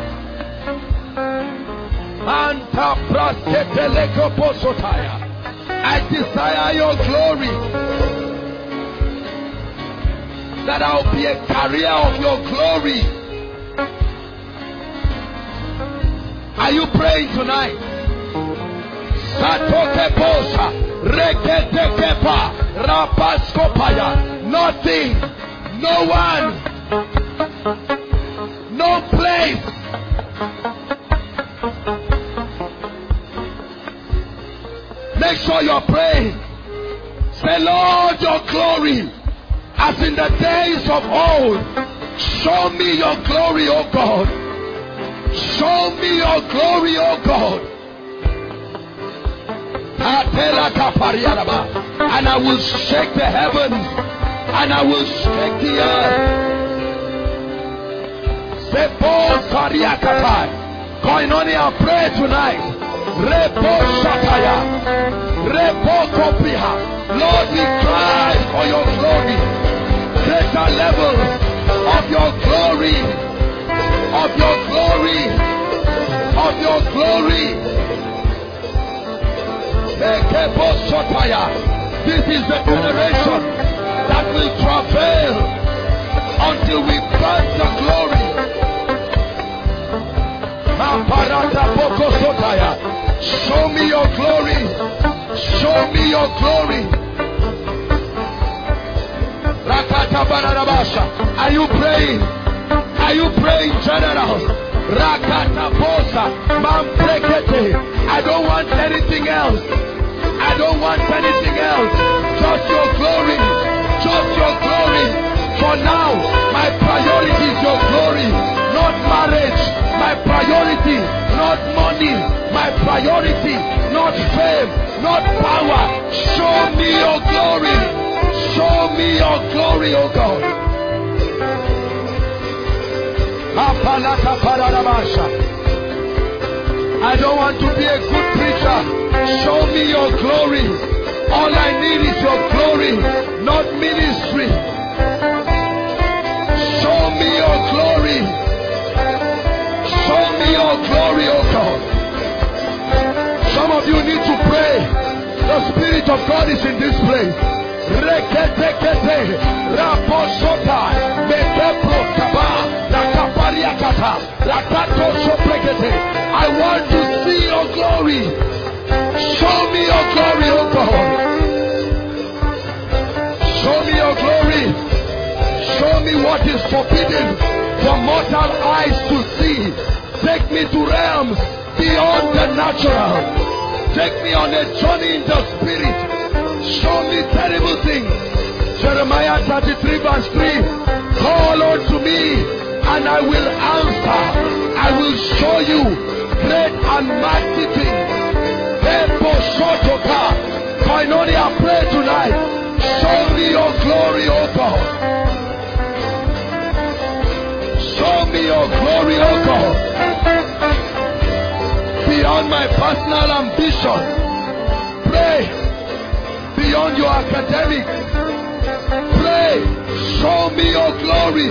Manta praskete leko posotaya. I desire your glory. That I'll be a carrier of your glory. Are you praying tonight? Satoke posa, rekete kepa, rapaskopaya. Nothing, no one, no place. Make sure you're praying. Say, Lord, your glory, as in the days of old. Show me your glory, O God. Show me your glory, O God. And I will shake the heavens, and I will shake the earth. Koinonia, pray tonight. Repo Shataya, Repo Kopiha. Lord, we cry for your glory. Greater levels of your glory, of your glory, of your glory. This is the generation that will travail until we burn the glory. Show me your glory. Show me your glory. Are you praying? Are you praying, generals? I don't want anything else. I don't want anything else. Just your glory. Just your glory. For now, my priority is your glory, not marriage. My priority, not money. My priority, not fame, not power. Show me your glory. Show me your glory, O God. I don't want to be a good preacher. Show me your glory. All I need is your glory, not ministry. Show me your glory. Show me your glory, O God. Some of you need to pray. The Spirit of God is in this place. I want to see your glory. Show me your glory, O God. Show me your glory. Show me what is forbidden for mortal eyes to see. Take me to realms beyond the natural. Take me on a journey in the spirit. Show me terrible things. Jeremiah 33 verse 3. Call unto me and I will answer. I will show you great and mighty things. Koinonia, pray tonight. Show me your glory, O God. Show me your glory, O God. Beyond my personal ambition. Pray. Beyond your academics. Pray. Show me your glory.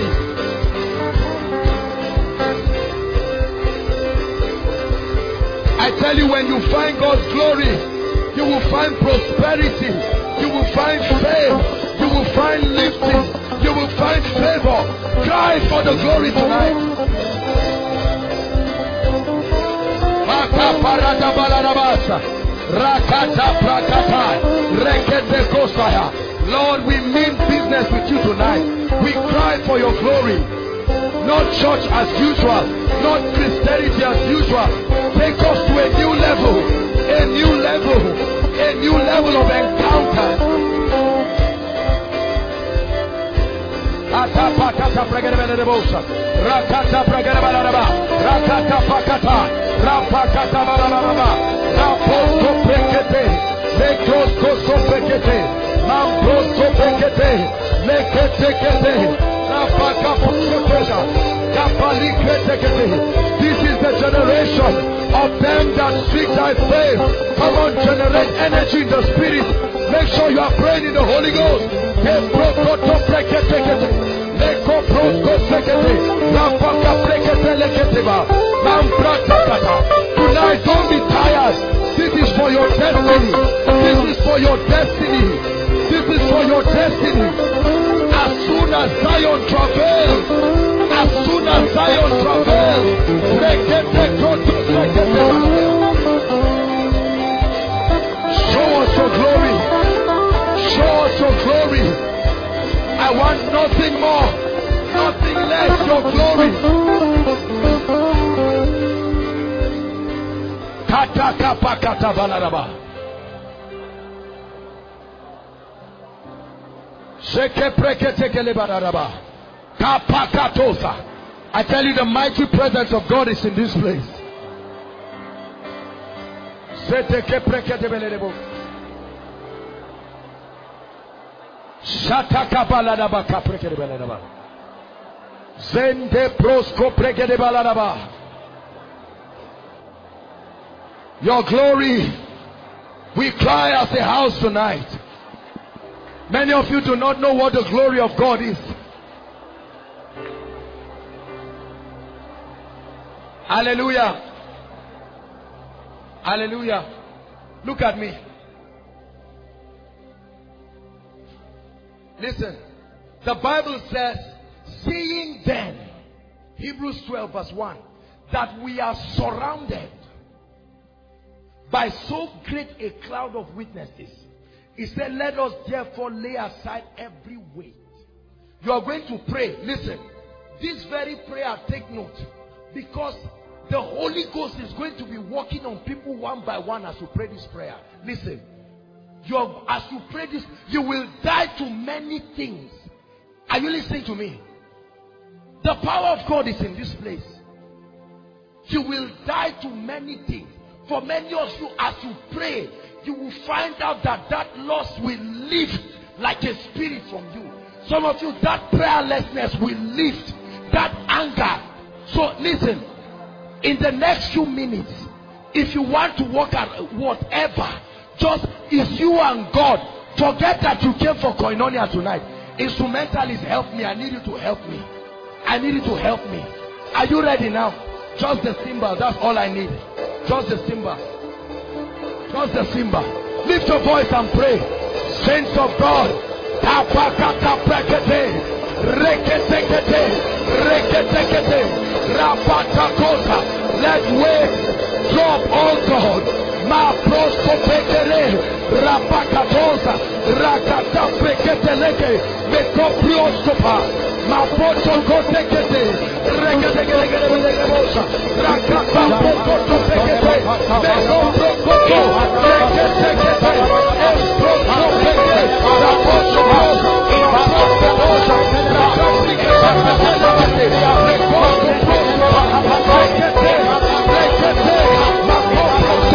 I tell you, when you find God's glory, you will find prosperity. You will find fame. You will find lifting. You will find favor. Cry for the glory tonight. Lord, we mean business with you tonight. We cry for your glory. Not church as usual, not Christianity as usual. Take us to a new level, a new level, a new level of encounter. Lekroskoso pekete. Mamproso pekete. Leketekete. Rapakaposkoteza. Kapalikretekete. This is the generation of them that speak thy faith. Come on, generate energy in the spirit. Make sure you are praying in the Holy Ghost. Tonight, don't be tired. This is for your destiny. This is for your destiny. This is for your destiny. As soon as Zion travails, as soon as Zion travails, show us your glory. Show us your glory. I want nothing more, nothing less, your glory. I tell you, the mighty presence of God is in this place. Your glory, we cry as a house tonight. Many of you do not know what the glory of God is. Hallelujah. Hallelujah. Look at me. Listen. The Bible says, seeing then, Hebrews 12 verse 1, that we are surrounded by so great a cloud of witnesses. He said, let us therefore lay aside every weight. You are going to pray. Listen, this very prayer, take note, because the Holy Ghost is going to be working on people one by one as you pray this prayer. Listen, as you pray this, you will die to many things. Are you listening to me? The power of God is in this place. You will die to many things. For many of you, as you pray, you will find out that that loss will lift like a spirit from you. Some of you, that prayerlessness will lift, that anger. So listen, in the next few minutes, if you want to work at whatever, just it's you and God. Forget that you came for koinonia tonight. Instrumentalists, help me. I need you to help me. I need you to help me. Are you ready now? Just the cymbal, that's all I need. Just the cymbal. Just the cymbal. Lift your voice and pray. Saints of God, let waves drop, oh God. Ma prosto pekere rapakatosa rakata peketeleke me koprioskopa ma poto kotekete regedegedegedegede bosa rakata poto pekete me koprokoto reketekete esproto pekete rapoto bosa rapoto bosa rakaplikete me koprokoto rekete ma koprokoto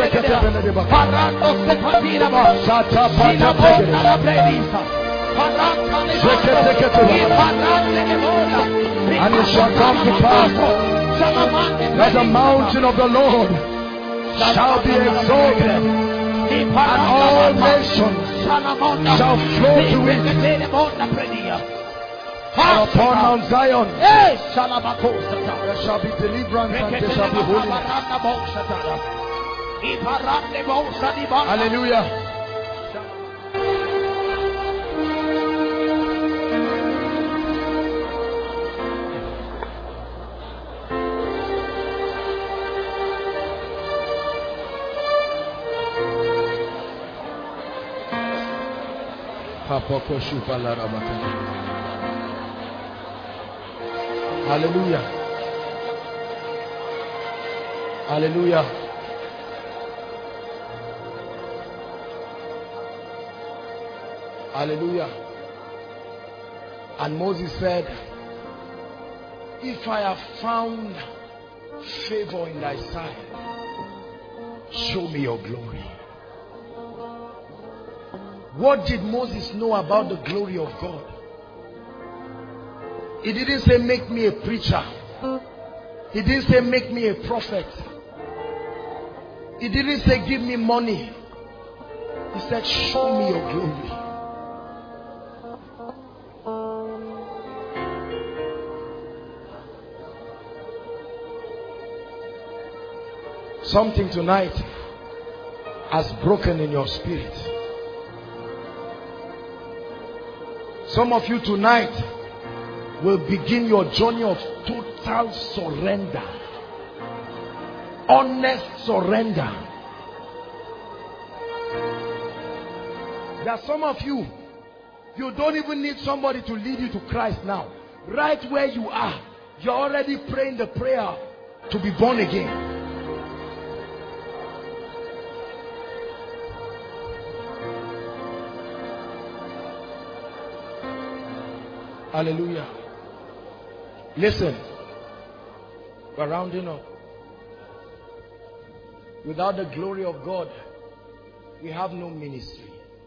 And it shall come to pass that the mountain of the Lord shall be exalted, and all nations shall flow to it. And upon Mount Zion there shall be deliverance and there shall be holiness. Hallelujah. Hallelujah. Hallelujah. Hallelujah. And Moses said, if I have found favor in thy sight, show me your glory. What did Moses know about the glory of God? He didn't say make me a preacher. He didn't say make me a prophet. He didn't say give me money. He said show me your glory. Something tonight has broken in your spirit. Some of you tonight will begin your journey of total surrender, honest surrender. There are some of you, you don't even need somebody to lead you to Christ now. Right where you are, you're already praying the prayer to be born again. Hallelujah. Listen, we're rounding up. Without the glory of God, we have no ministry.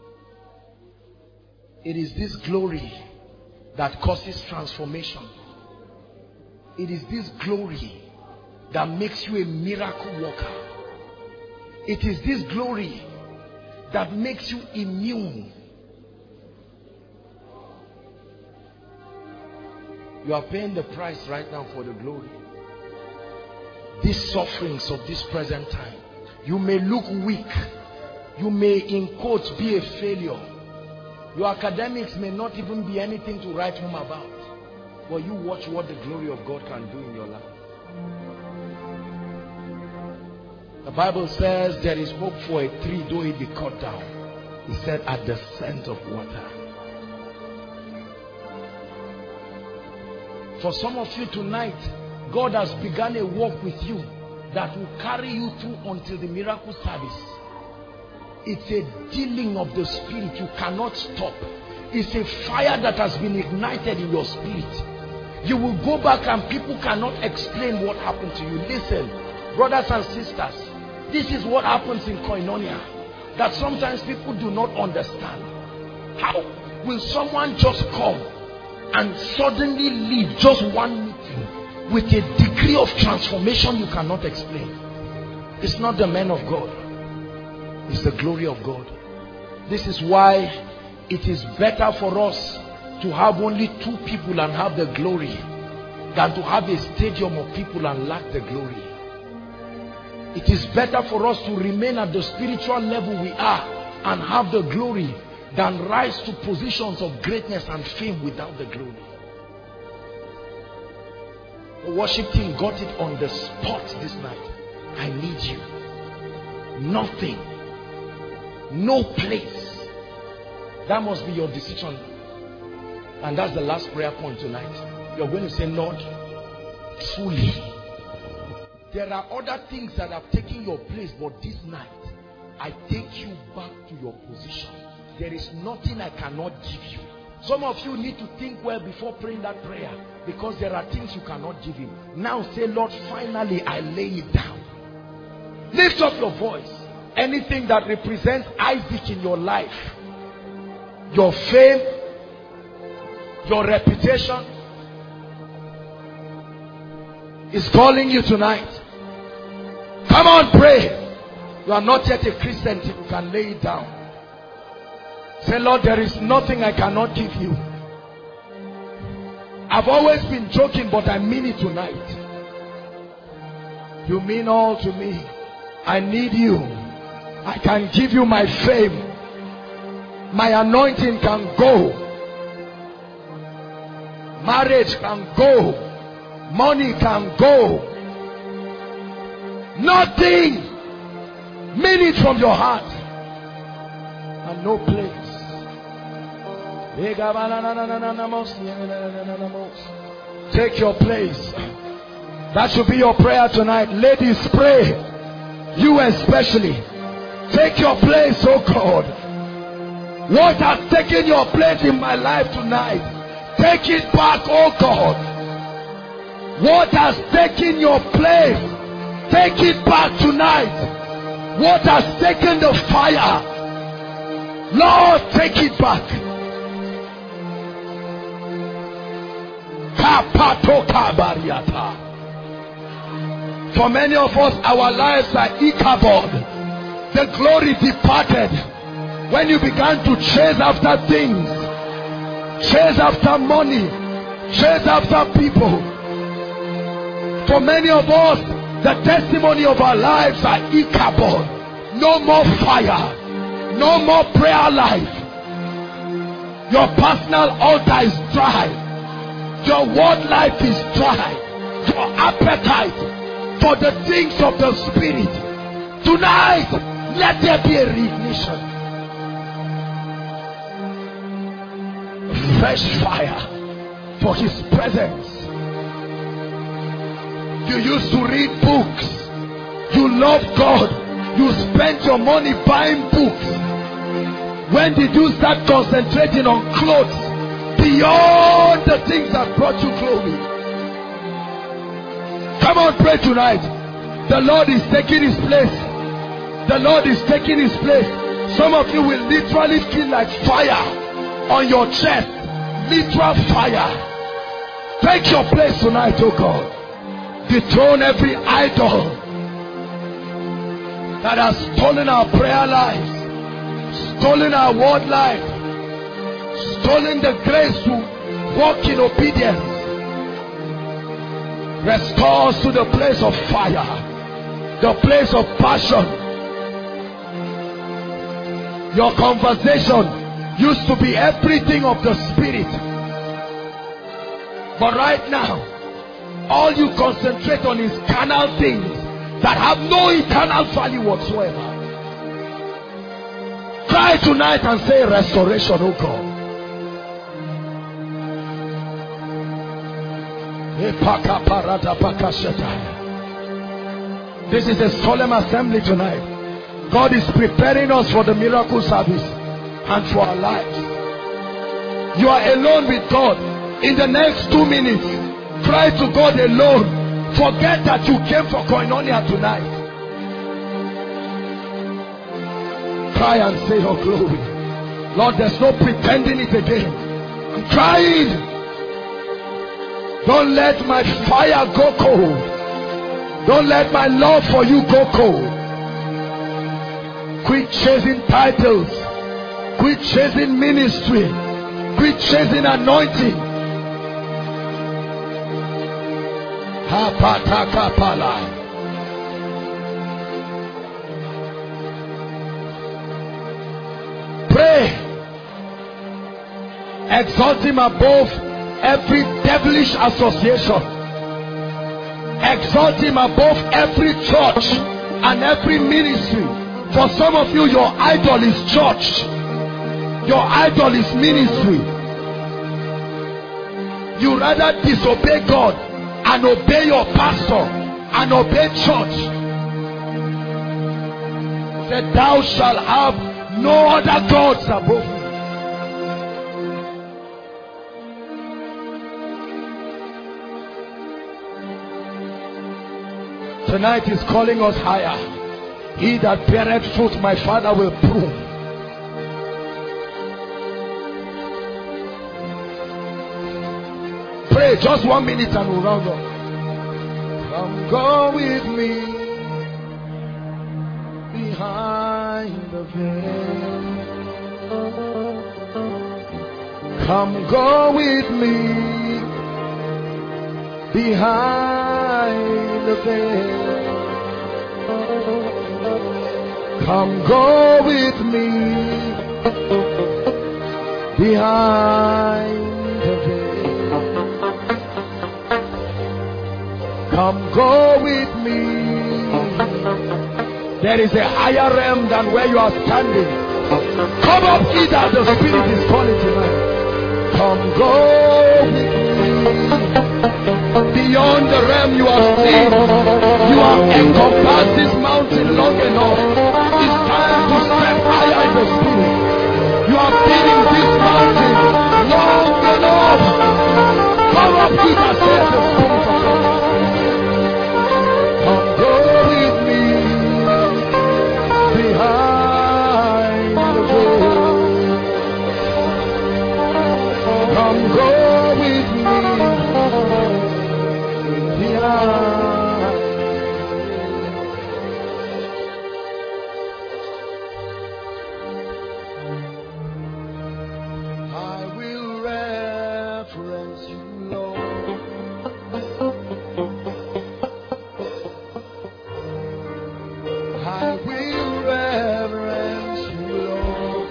It is this glory that causes transformation. It is this glory that makes you a miracle worker. It is this glory that makes you immune. You are paying the price right now for the glory. These sufferings of this present time. You may look weak. You may, in quotes, be a failure. Your academics may not even be anything to write home about. But you watch what the glory of God can do in your life. The Bible says there is hope for a tree though it be cut down. He said at the scent of water. For some of you tonight, God has begun a work with you that will carry you through until the miracle service. It's a dealing of the spirit. You cannot stop. It's a fire that has been ignited in your spirit. You will go back and people cannot explain what happened to you. Listen, brothers and sisters, this is what happens in Koinonia that sometimes people do not understand. How will someone just come and suddenly leave just one meeting with a degree of transformation you cannot explain? It's not the men of God. It's the glory of God. This is why it is better for us to have only 2 people and have the glory than to have a stadium of people and lack the glory. It is better for us to remain at the spiritual level we are and have the glory than rise to positions of greatness and fame without the glory. The worship team got it on the spot this night. I need you. Nothing. No place. That must be your decision. And that's the last prayer point tonight. You're going to say, Lord, truly, there are other things that have taken your place, but this night, I take you back to your position. There is nothing I cannot give you. Some of you need to think well before praying that prayer, because there are things you cannot give him. Now say, Lord, finally I lay it down. Lift up your voice. anything that represents Isaac in your life, your fame, your reputation, is calling you tonight. Come on, pray. You are not yet a Christian till you can lay it down. Say, Lord, there is nothing I cannot give you. I've always been joking, but I mean it tonight. You mean all to me. I need you. I can give you my fame. My anointing can go. Marriage can go. Money can go. Nothing. Mean it from your heart. And no place. Take your place. That should be your prayer tonight. Ladies, pray. You especially. Take your place, oh God. What has taken your place in my life tonight? Take it back, oh God. What has taken your place? Take it back tonight. What has taken the fire? Lord, take it back. For many of us, our lives are Ichabod. The glory departed when you began to chase after things, chase after money, chase after people. For many of us, the testimony of our lives are Ichabod. No more fire, no more prayer life. Your personal altar is dry. Your word life is dry. Your appetite for the things of the Spirit. Tonight, let there be a reignition. Fresh fire for His presence. You used to read books. You love God. You spent your money buying books. When did you start concentrating on clothes beyond the things that brought you glory? Come on, pray tonight. The Lord is taking His place. The Lord is taking His place. Some of you will literally feel like fire on your chest. Literal fire. Take your place tonight, oh God. Dethrone every idol that has stolen our prayer lives, stolen our word life, stolen the grace to walk in obedience. Restore us to the place of fire, the place of passion. Your conversation used to be everything of the Spirit, but right now all you concentrate on is carnal things that have no eternal value whatsoever. Cry tonight and say, restoration, oh God. This is a solemn assembly tonight. God is preparing us for the miracle service and for our lives. You are alone with God. In the next 2 minutes, cry to God alone. Forget that you came for koinonia tonight. Cry and say, oh glory. Lord, there's no pretending it again. I'm crying. Don't let my fire go cold. Don't let my love for you go cold. Quit chasing titles. Quit chasing ministry. Quit chasing anointing. Pray. Exalt Him above every devilish association. Exalt Him above every church and every ministry. For some of you, your idol is church. Your idol is ministry. You rather disobey God and obey your pastor and obey church. That thou shalt have no other gods above me. Tonight is calling us higher. He that beareth fruit, my Father will prune. Pray just 1 minute and we'll round up. Come go with me behind the veil. Come go with me behind the veil. Come go with me behind the veil. Come go with me. There is a higher realm than where you are standing. Come up either. The Spirit is calling tonight. Come go with me beyond the realm you have seen. You have encompassed this mountain long enough. It's time to step higher in the Spirit. You have been in this mountain long enough. Come up either, says the Spirit of God. Come go with me behind the veil. Come go with me behind. I will reference you, Lord. I will reverence you, Lord.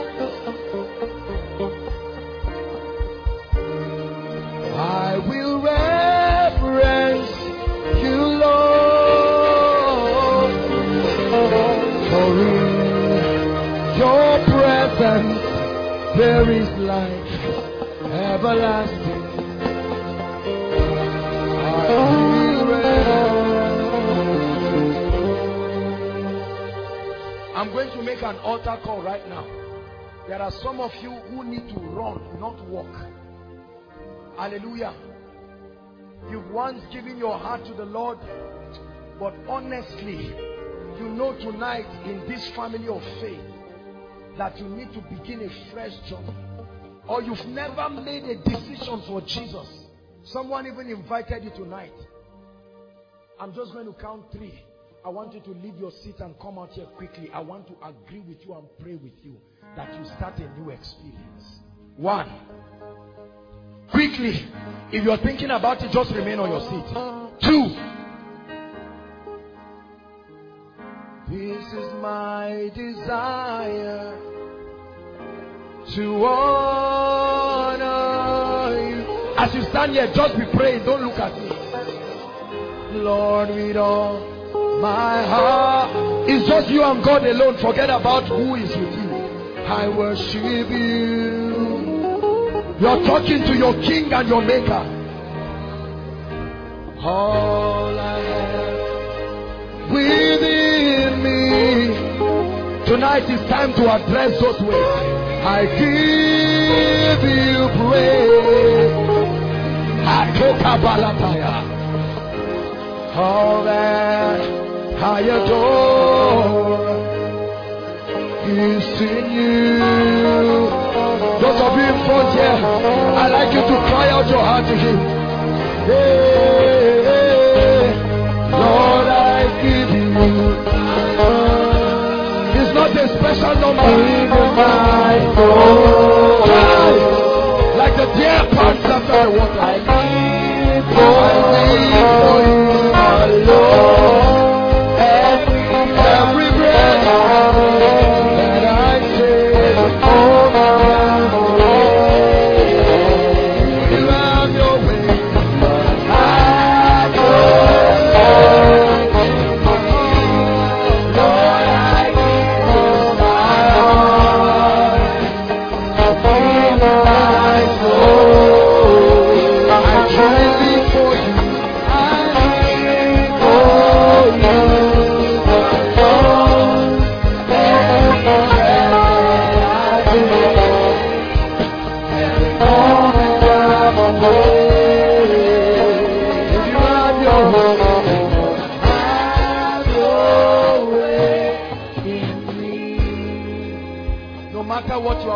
I will reverence you, Lord. For in your presence there is life everlasting. I will reverence. I'm going to make an altar call right now. There are some of you who need to run, not walk. Hallelujah. You've once given your heart to the Lord, but honestly, you know tonight in this family of faith that you need to begin a fresh journey. Or you've never made a decision for Jesus. Someone even invited you tonight. I'm just going to count 3. I want you to leave your seat and come out here quickly. I want to agree with you and pray with you that you start a new experience. 1. Quickly, if you're thinking about it, just remain on your seat. 2. This is my desire to honor you. As you stand here, just be praying. Don't look at me. Lord, with all my heart. It's just you and God alone. Forget about who is with you. I worship you. You're talking to your King and your Maker. All I have within me. Tonight is time to address those ways. I give you praise. All that I adore is in you. Those of you in front here, I'd like you to cry out your heart to Him. Hey, Lord, I give you. It's not a special number. Like the deer pants after the water. I live for you alone. Every breath that I take, you have your way. I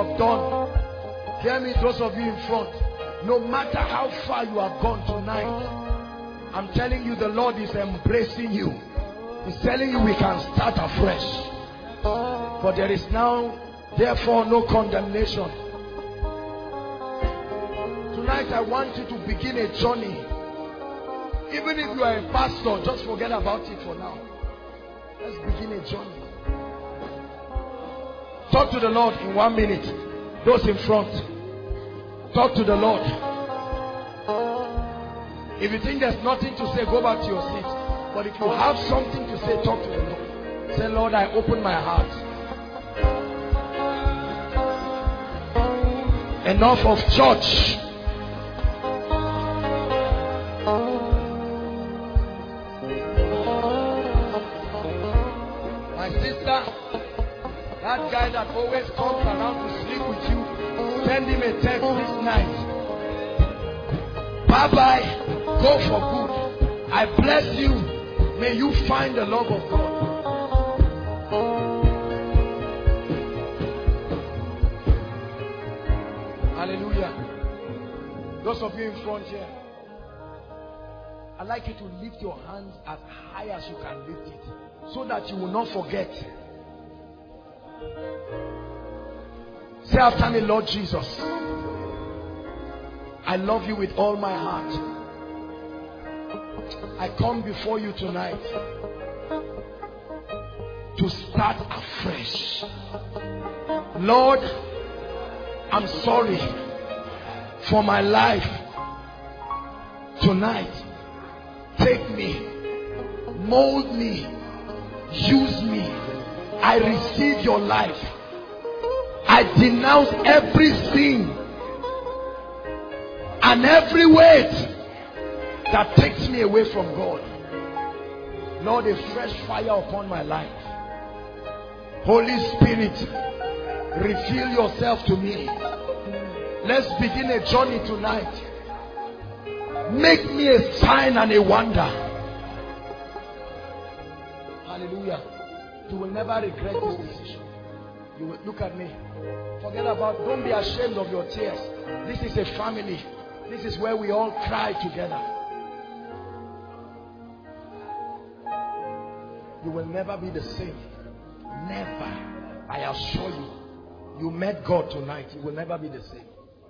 have done, hear me, those of you in front, no matter how far you have gone tonight, I'm telling you, the Lord is embracing you. He's telling you we can start afresh. But there is now, therefore, no condemnation. Tonight I want you to begin a journey. Even if you are a pastor, just forget about it for now. Let's begin a journey. Talk to the Lord in 1 minute. Those in front, talk to the Lord. If you think there's nothing to say, go back to your seat. But if you have something to say, talk to the Lord. Say, Lord, I open my heart. Enough of church. My sister, that guy that always comes around to sleep with you, send him a text this night. Bye bye, go for good. I bless you. May you find the love of God. Hallelujah. Those of you in front here, I'd like you to lift your hands as high as you can lift it, so that you will not forget. Say after me, Lord Jesus, I love you with all my heart. I come before you tonight to start afresh. Lord, I'm sorry for my life. Tonight, take me, mold me, use me. I receive your life. I denounce every sin and every weight that takes me away from God. Lord, a fresh fire upon my life. Holy Spirit, reveal yourself to me. Let's begin a journey tonight. Make me a sign and a wonder. Hallelujah. You will never regret this decision. You will look at me. Forget about, don't be ashamed of your tears. This is a family. This is where we all cry together. You will never be the same. Never. I assure you. You met God tonight. You will never be the same.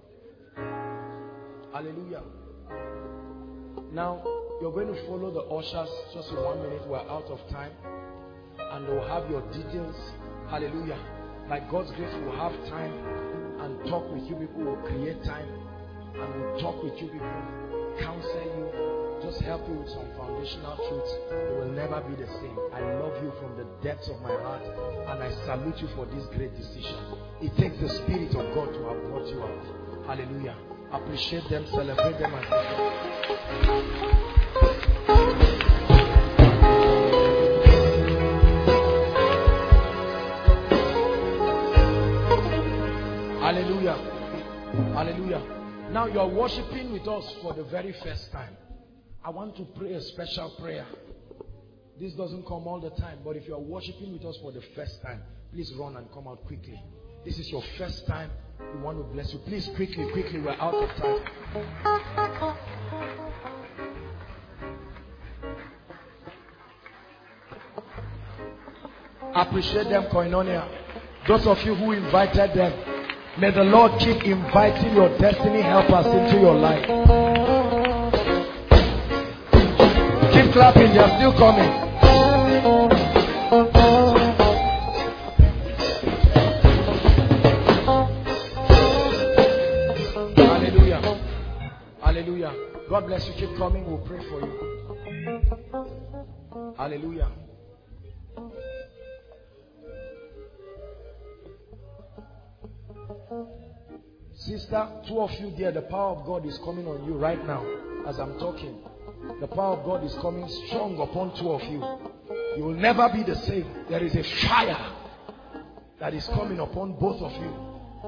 Hallelujah. Now, you're going to follow the ushers just in 1 minute. We're out of time. And they'll have your details. Hallelujah. By God's grace, we'll have time and talk with you people. We'll create time and we'll talk with you people, counsel you, just help you with some foundational truths. You will never be the same. I love you from the depths of my heart and I salute you for this great decision. It takes the Spirit of God to have brought you out. Hallelujah. Appreciate them, celebrate them as Hallelujah. Hallelujah. Now you are worshiping with us for the very first time. I want to pray a special prayer. This doesn't come all the time, but if you are worshiping with us for the first time, please run and come out quickly. This is your first time. We want to bless you. Please quickly, we're out of time. Appreciate them, Koinonia. Those of you who invited them, may the Lord keep inviting your destiny helpers into your life. Keep clapping, they are still coming. Hallelujah. Hallelujah. God bless you. Keep coming. We'll pray for you. Hallelujah. Sister, two of you there, the power of God is coming on you right now as I'm talking. The power of God is coming strong upon two of you. You will never be the same. There is a fire that is coming upon both of you.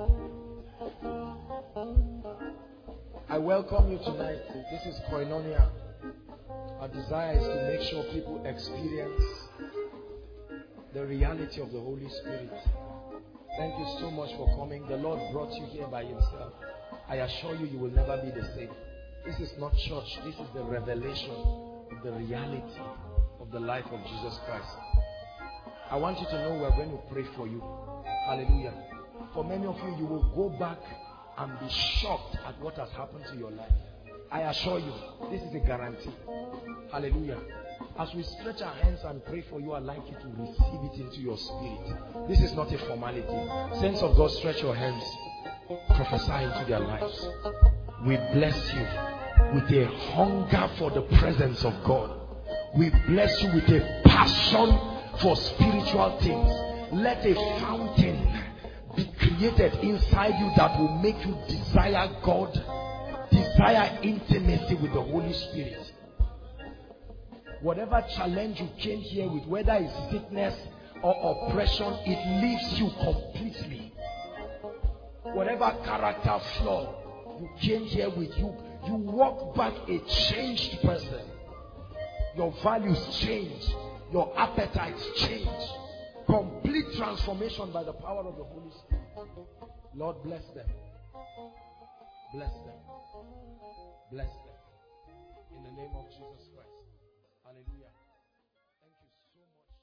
I welcome you tonight. This is Koinonia. Our desire is to make sure people experience the reality of the Holy Spirit. Thank you so much for coming. The Lord brought you here by himself. I assure you, you will never be the same. This is not church. This is the revelation of the reality of the life of Jesus Christ. I want you to know we're going to pray for you. Hallelujah. For many of you, you will go back and be shocked at what has happened to your life. I assure you, this is a guarantee. Hallelujah. As we stretch our hands and pray for you, I'd like you to receive it into your spirit. This is not a formality. Saints of God, stretch your hands. Prophesy into their lives. We bless you with a hunger for the presence of God. We bless you with a passion for spiritual things. Let a fountain be created inside you that will make you desire God, desire intimacy with the Holy Spirit. Whatever challenge you came here with, whether it's sickness or oppression, it leaves you completely. Whatever character flaw you came here with, you walk back a changed person. Your values change. Your appetites change. Complete transformation by the power of the Holy Spirit. Lord, bless them. Bless them. Bless them. In the name of Jesus Christ. Hallelujah. Thank you so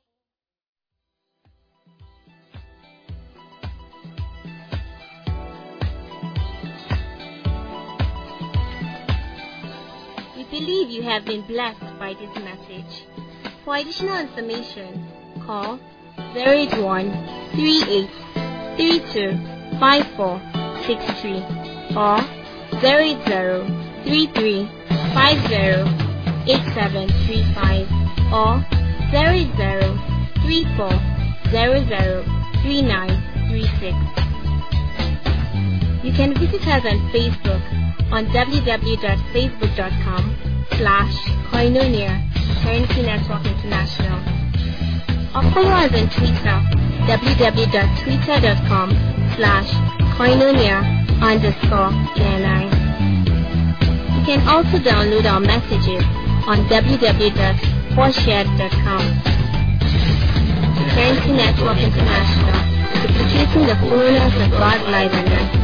much. We believe you have been blessed by this message. For additional information, call 081-3832-5463 or 080-3350-8735 or 080-3400-3936. You can visit us on Facebook on www.facebook.com/Koinonia Eternity Network International, or follow us on Twitter, www.twitter.com/Koinonia_ENI. You can also download our messages on www.4shared.com. Eternity Network International, to producing the fullness of God's life on earth.